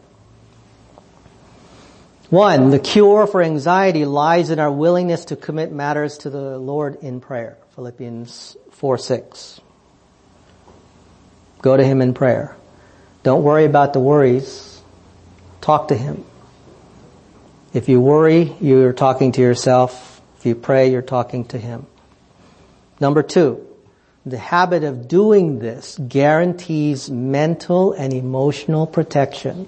One, the cure for anxiety lies in our willingness to commit matters to the Lord in prayer. Philippians four six. Go to him in prayer. Don't worry about the worries. Talk to him. If you worry, you're talking to yourself. If you pray, you're talking to him. Number two, the habit of doing this guarantees mental and emotional protection.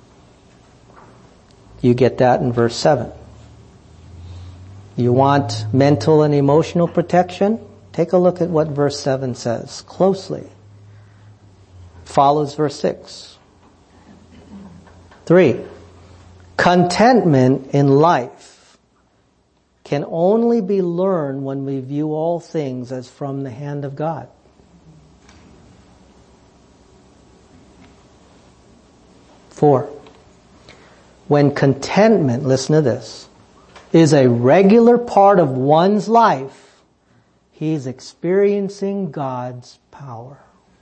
You get that in verse seven. You want mental and emotional protection? Take a look at what verse seven says closely. Follows verse six. Three, contentment in life can only be learned when we view all things as from the hand of God. Four, when contentment, listen to this, is a regular part of one's life, he's experiencing God's power.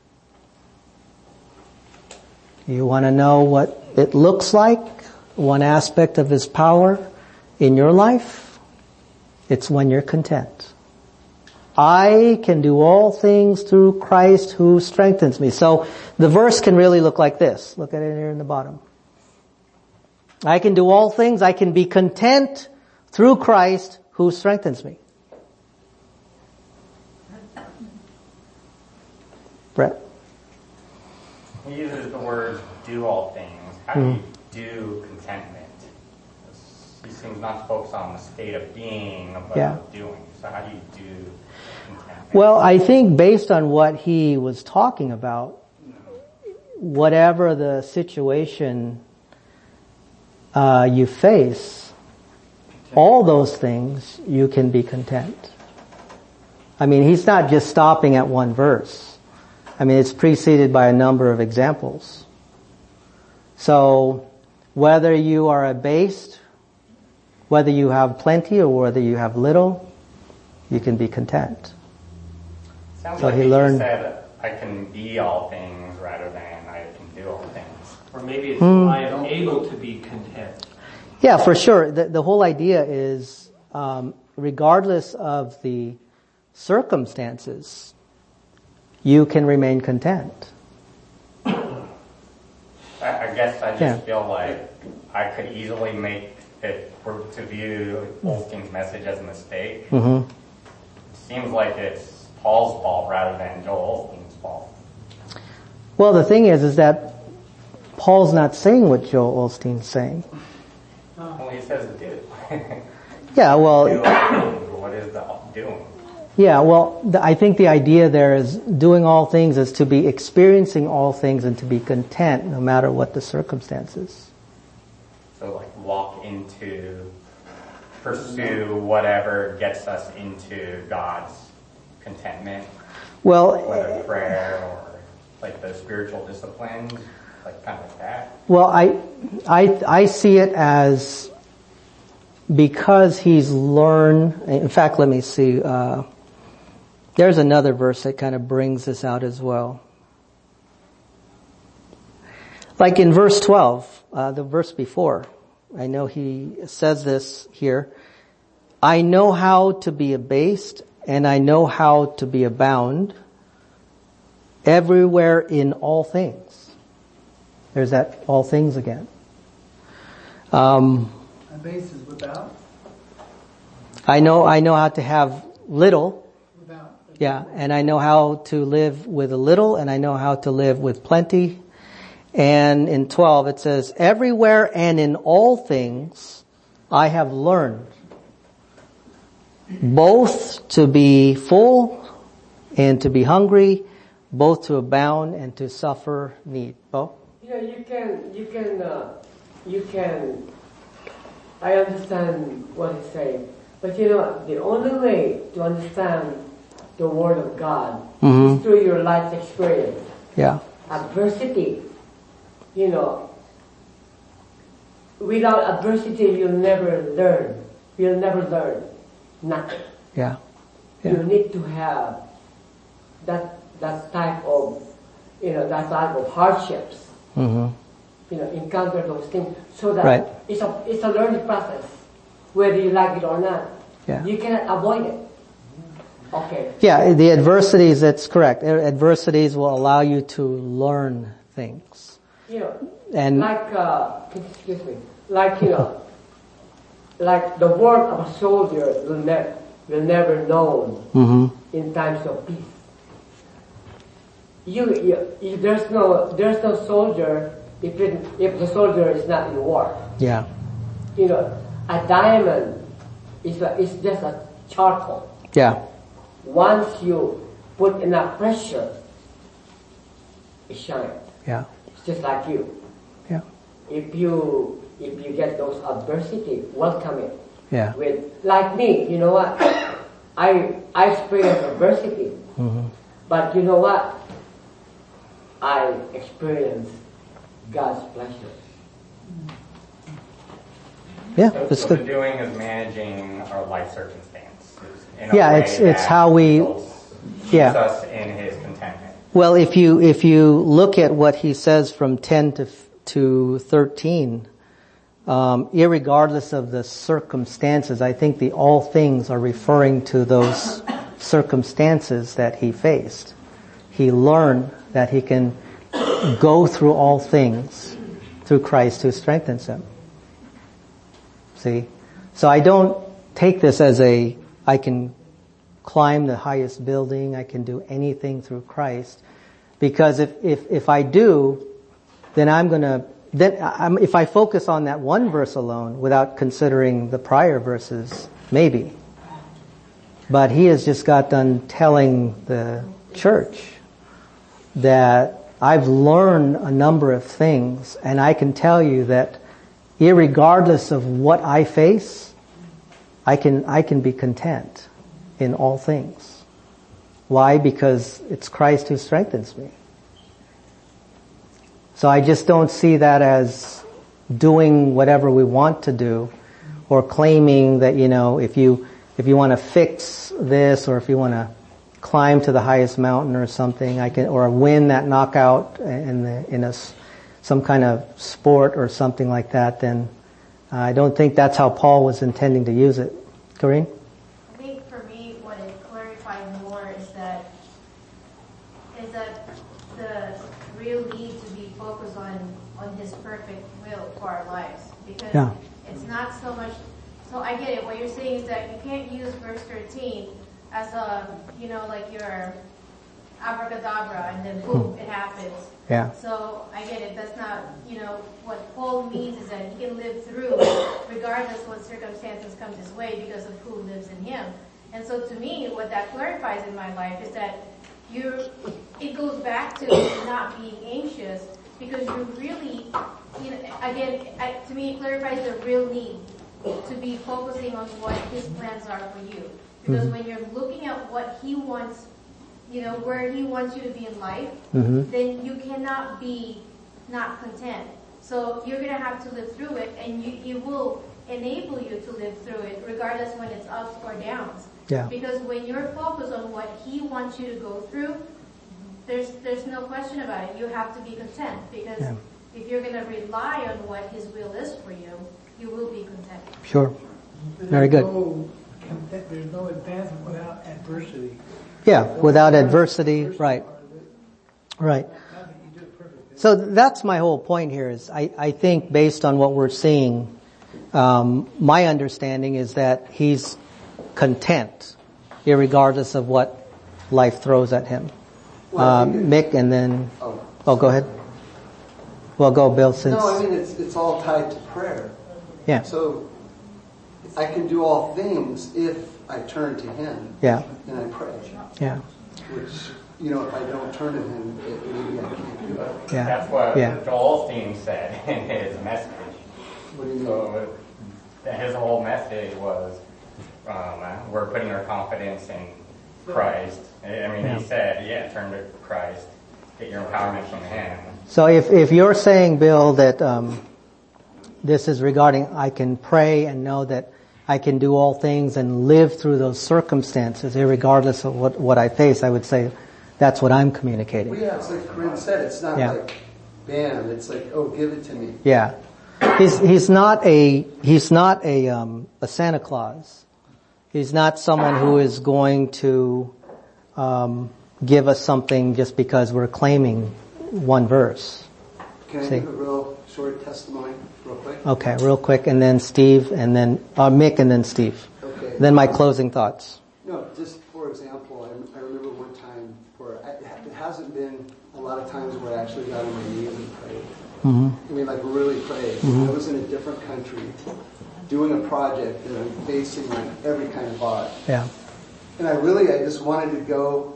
You want to know what it looks like, one aspect of his power in your life? It's when you're content. I can do all things through Christ who strengthens me. So the verse can really look like this. Look at it here in the bottom. I can do all things. I can be content through Christ who strengthens me. Brett? He uses the word do all things. How do you do contentment? He seems not to focus on the state of being, but Yeah. of doing. So how do you do contentment? Well, I think based on what he was talking about, whatever the situation uh, you face, all those things, you can be content. I mean, he's not just stopping at one verse. I mean, it's preceded by a number of examples. So, whether you are abased, whether you have plenty or whether you have little, you can be content. Sounds So like he he learned- said, I can be all things rather than I can do all things. Or maybe it's Hmm. I am able to be content. Yeah, for sure. The, the whole idea is, um, regardless of the circumstances, you can remain content. I, I guess I just Yeah. feel like I could easily make it for, to view Olstein's message as a mistake. Mm-hmm. It seems like it's Paul's fault rather than Joel Olstein's fault. Well, the thing is, is that Paul's not saying what Joel Osteen's saying. Well, he says do. Yeah, well, do all things. What is the doing? yeah, well, the, I think the idea there is doing all things is to be experiencing all things and to be content no matter what the circumstances. So like walk into, pursue whatever gets us into God's contentment, Well, whether prayer or like the spiritual disciplines. like kind of like that. Well, I, I, I see it as because he's learned. In fact, let me see. Uh, there's another verse that kind of brings this out as well. Like in verse twelve, uh, the verse before. I know he says this here. I know how to be abased, and I know how to be abound everywhere in all things. There's that all things again. Um, Abased is without. I know, I know how to have little. Without. Yeah, and I know how to live with a little, and I know how to live with plenty. And in twelve it says, everywhere and in all things I have learned both to be full and to be hungry, both to abound and to suffer need. Bo? You know, you can, you can, uh, you can, I understand what he's saying, but you know, the only way to understand the Word of God Mm-hmm. is through your life experience. Yeah. Adversity, you know, without adversity you'll never learn. You'll never learn nothing. Yeah. You Yeah. need to have that that type of, you know, that type of hardships. Mm-hmm. You know, encounter those things so that Right. it's a it's a learning process, whether you like it or not. Yeah. You cannot avoid it. Okay. Yeah, the adversities, that's correct. Adversities will allow you to learn things. You know, And like uh, excuse me, like you know, like the work of a soldier will never will never known mm-hmm. in times of peace. You, you, you there's no there's no soldier if it, if the soldier is not in war. Yeah. You know, a diamond is a, is just a charcoal. Yeah. Once you put enough pressure, it shines. Yeah. It's just like you. Yeah. If you if you get those adversity, welcome it. Yeah. With like me, you know what? I I experience adversity, Mm-hmm. but you know what? I experience God's pleasure. Yeah. So That's what we're good. doing is managing our life circumstance. in a Yeah, way it's- it's that how we- keeps yeah. us in His contentment. Well, if you, if you look at what he says from ten to, to thirteen, um, irregardless of the circumstances, I think the all things are referring to those circumstances that he faced. He learned that he can go through all things through Christ who strengthens him. See? So I don't take this as a, I can climb the highest building, I can do anything through Christ. Because if, if, if I do, then I'm gonna, then I'm, if I focus on that one verse alone without considering the prior verses, maybe. But he has just got done telling the church that I've learned a number of things, and I can tell you that irregardless of what I face, I can, I can be content in all things. Why? Because it's Christ who strengthens me. So I just don't see that as doing whatever we want to do, or claiming that, you know, if you, if you want to fix this, or if you want to climb to the highest mountain or something, I can, or win that knockout in the, in a, some kind of sport or something like that, then I don't think that's how Paul was intending to use it. Corrine? I think for me, what it clarifies more is that is that the real need to be focused on on His perfect will for our lives, because Yeah. it's not so much. So I get it. What you're saying is that you can't use verse thirteen as a, you know, like your abracadabra and then boom, it happens. Yeah. So I get it. That's not, you know, what Paul means is that he can live through regardless what circumstances comes his way because of who lives in him. And so to me, what that clarifies in my life is that you, it goes back to not being anxious because you're really, you know, again, I, to me it clarifies the real need to be focusing on what His plans are for you. Because mm-hmm. when you're looking at what He wants, you know, where He wants you to be in life, mm-hmm. then you cannot be not content. So you're going to have to live through it, and you, it will enable you to live through it regardless when it's ups or downs. Yeah. Because when you're focused on what he wants you to go through, there's there's no question about it. You have to be content, because Yeah. if you're going to rely on what his will is for you, you will be content. Sure. There's Very good. no- There's no advancement without adversity. Yeah, without adversity, right. Right. Not that you do it perfect. So that's my whole point here is I, I think based on what we're seeing, um, my understanding is that he's content, irregardless of what life throws at him. Um, Mick and then, Oh, oh, go ahead. Well, go, Bill, since, no, I mean, it's, it's all tied to prayer. yeah, So I can do all things if I turn to Him yeah, and I pray. yeah, Which, you know, if I don't turn to Him, it, maybe I can't do it. yeah, That's what yeah, Joel Osteen said in his message. What do you mean? So his whole message was, um, we're putting our confidence in Christ. I mean, Yeah. he said, yeah, turn to Christ, get your empowerment from Him. So if, if you're saying, Bill, that um, this is regarding I can pray and know that I can do all things and live through those circumstances, irregardless of what, what I face, I would say that's what I'm communicating. Well, yeah, it's like Corinne said, it's not Yeah. like, bam, it's like, oh, give it to me. Yeah, he's he's not a he's not a um, a Santa Claus. He's not someone who is going to um, give us something just because we're claiming one verse. Can I See. give a real short testimony real quick? Okay, real quick, and then Steve, and then uh, Mick, and then Steve. Okay. Then my closing thoughts. No, just for example, I, I remember one time where I, it hasn't been a lot of times where I actually got on my knees and prayed. Mm-hmm. I mean, like really prayed. Mhm. I was in a different country doing a project and I'm facing like every kind of odds. Yeah. And I really, I just wanted to go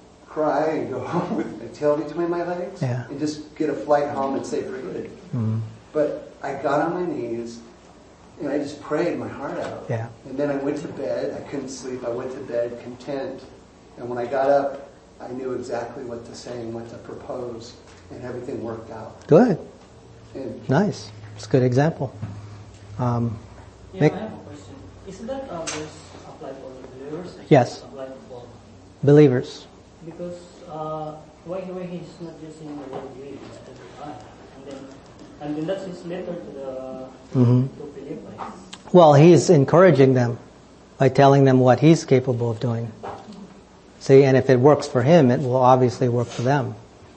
cry and go home with my tail between my legs Yeah. and just get a flight home and say forget it. Mm-hmm. But I got on my knees and I just prayed my heart out. Yeah. And then I went to bed. I couldn't sleep. I went to bed content. And when I got up, I knew exactly what to say and what to propose. And everything worked out. Good. And Nice. It's a good example. Um, Yeah, Mick? I have a question. Isn't that uh, verse applied for the believers? Yes. Applied for, believers. because uh, why, why he's not using the word we instead of I? And then, and then that's his letter to the Mm-hmm. to Philippi. Well, he's encouraging them by telling them what he's capable of doing. See, and if it works for him, it will obviously work for them.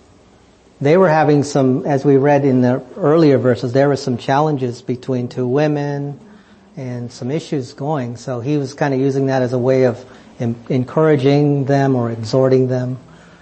They were having some, as we read in the earlier verses, there were some challenges between two women and some issues going. So he was kind of using that as a way of em- encouraging them or exhorting them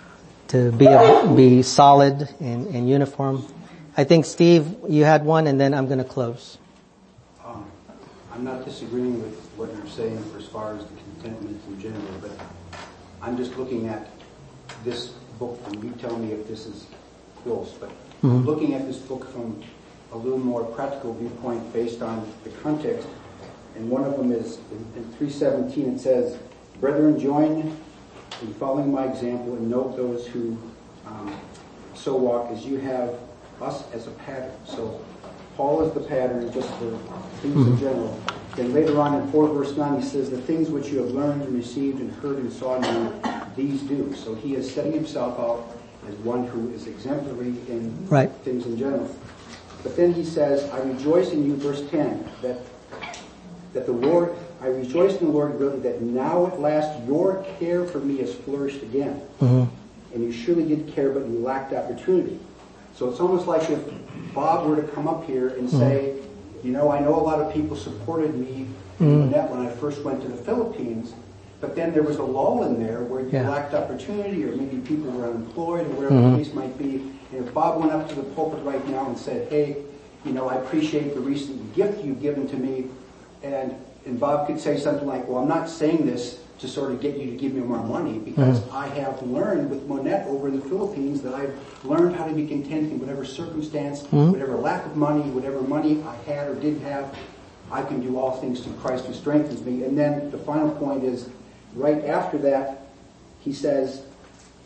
to be a, be solid and, and uniform. I think, Steve, you had one, and then I'm going to close. Um, I'm not disagreeing with what you're saying as far as the contentment in general, but I'm just looking at this book, and you tell me if this is close, but Mhm. looking at this book from a little more practical viewpoint based on the context, and one of them is in, in three seventeen it says, "Brethren, join in following my example and note those who um, so walk as you have us as a pattern." So Paul is the pattern just for things in general. Then later on in four verse nine he says, "The things which you have learned and received and heard and saw in me, these do." So he is setting himself out as one who is exemplary in Right. things in general. But then he says, "I rejoice in you," verse ten, that that the Lord, I rejoice in the Lord really that now at last your care for me has flourished again. Mm-hmm. And you surely did care, but you lacked opportunity. So it's almost like if Bob were to come up here and say, you know, I know a lot of people supported me in Manette when I first went to the Philippines, but then there was a lull in there where you Yeah. lacked opportunity, or maybe people were unemployed, or whatever Mhm. the case might be. And if Bob went up to the pulpit right now and said, hey, you know, I appreciate the recent gift you've given to me, and and Bob could say something like, well, I'm not saying this to sort of get you to give me more money, because Mhm. I have learned with Monette over in the Philippines that I've learned how to be content in whatever circumstance, Mhm. whatever lack of money, whatever money I had or didn't have, I can do all things through Christ who strengthens me. And then the final point is, right after that, he says,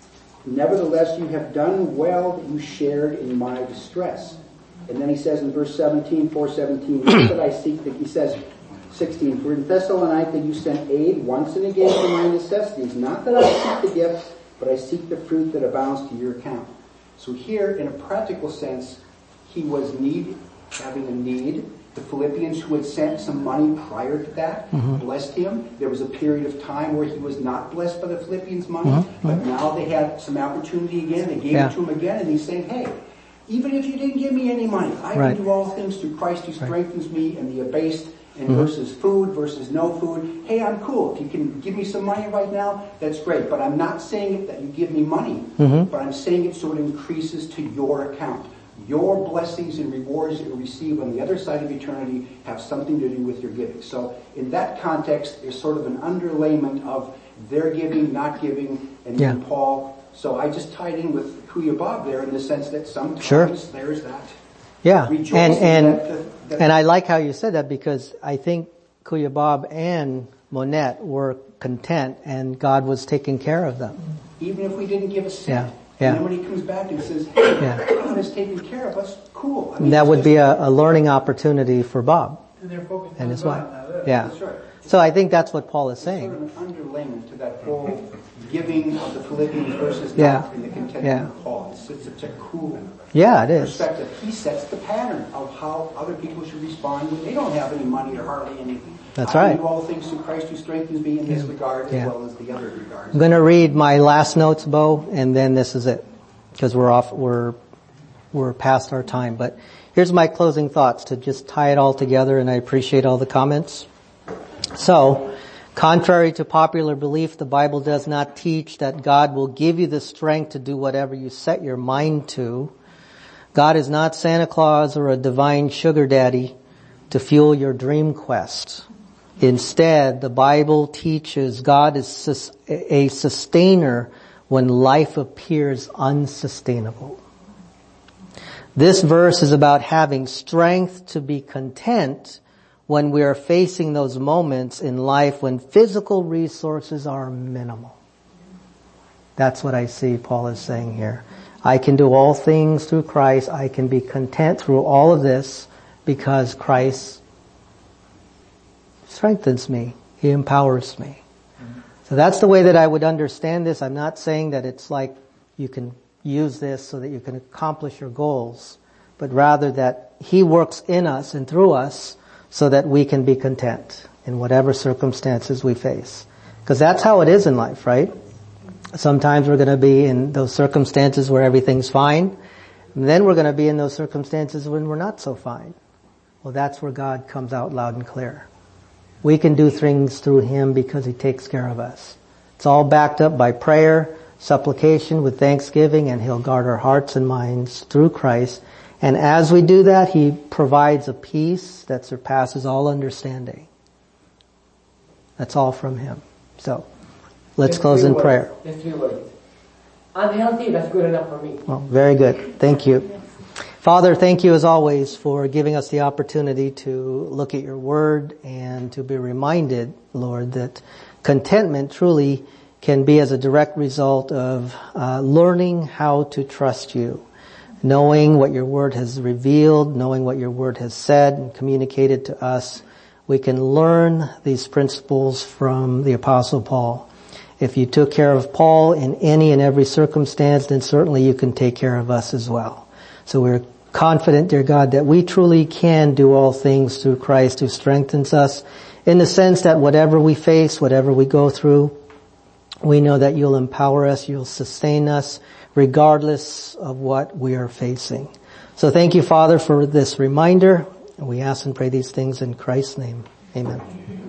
Nevertheless, you have done well that you shared in my distress. And then he says in verse seventeen, four seventeen, not that I seek that, he says, sixteen, for in Thessalonica you sent aid once and again for my necessities. Not that I seek the gift, but I seek the fruit that abounds to your account. So here, in a practical sense, he was need, having a need. The Philippians who had sent some money prior to that mm-hmm. blessed him. There was a period of time where he was not blessed by the Philippians' money, mm-hmm. but now they had some opportunity again. They gave yeah. it to him again, and he's saying, hey, even if you didn't give me any money, I right. can do all things through Christ who strengthens right. me, and the abased and mm-hmm. versus food versus no food. Hey, I'm cool. If you can give me some money right now, that's great. But I'm not saying it that you give me money, mm-hmm. but I'm saying it so it increases to your account. Your blessings and rewards that you receive on the other side of eternity have something to do with your giving. So in that context, there's sort of an underlayment of their giving, not giving, and yeah. then Paul. So I just tied in with Kuya Bob there in the sense that sometimes sure. there's that. Yeah, and and that the, that and I like how you said that, because I think Kuya Bob and Monette were content, and God was taking care of them. Even if we didn't give a cent. Yeah. Yeah. And then when he comes back and says, hey, yeah. God is taking care of us, cool. I mean, that would be a, a learning opportunity for Bob and, they're focused and on his God, wife. Yeah. That's right. So I think that's what Paul is saying. It's sort of an underlayment to that whole giving of the Philippians versus yeah. not in the contentment yeah. of Paul. It's, it's such a cool yeah, it is. perspective. He sets the pattern of how other people should respond when they don't have any money or hardly anything. That's I right. can do all things through Christ who strengthens me in this yeah. regard as yeah. well as the other regards. I'm going to read my last notes, Bo, and then this is it, because we're off. We're we're past our time. But here's my closing thoughts to just tie it all together, and I appreciate all the comments. So, contrary to popular belief, the Bible does not teach that God will give you the strength to do whatever you set your mind to. God is not Santa Claus or a divine sugar daddy to fuel your dream quest. Instead, the Bible teaches God is sus- a sustainer when life appears unsustainable. This verse is about having strength to be content when we are facing those moments in life when physical resources are minimal. That's what I see Paul is saying here. I can do all things through Christ. I can be content through all of this because Christ strengthens me. He empowers me. Mm-hmm. So that's the way that I would understand this. I'm not saying that it's like you can use this so that you can accomplish your goals, but rather that He works in us and through us so that we can be content in whatever circumstances we face. Because that's how it is in life, right? Sometimes we're going to be in those circumstances where everything's fine. And then we're going to be in those circumstances when we're not so fine. Well, that's where God comes out loud and clear. We can do things through Him because He takes care of us. It's all backed up by prayer, supplication with thanksgiving, and He'll guard our hearts and minds through Christ. And as we do that, He provides a peace that surpasses all understanding. That's all from Him. So, let's close in prayer. Just three words. I'm healthy, that's good enough for me. Well, very good. Thank you. Father, thank you as always for giving us the opportunity to look at your word and to be reminded, Lord, that contentment truly can be as a direct result of uh, learning how to trust you. Knowing what your word has revealed, knowing what your word has said and communicated to us, we can learn these principles from the Apostle Paul. If you took care of Paul in any and every circumstance, then certainly you can take care of us as well. So we're confident, dear God, that we truly can do all things through Christ who strengthens us, in the sense that whatever we face, whatever we go through, we know that you'll empower us, you'll sustain us, regardless of what we are facing. So thank you, Father, for this reminder. And we ask and pray these things in Christ's name. Amen.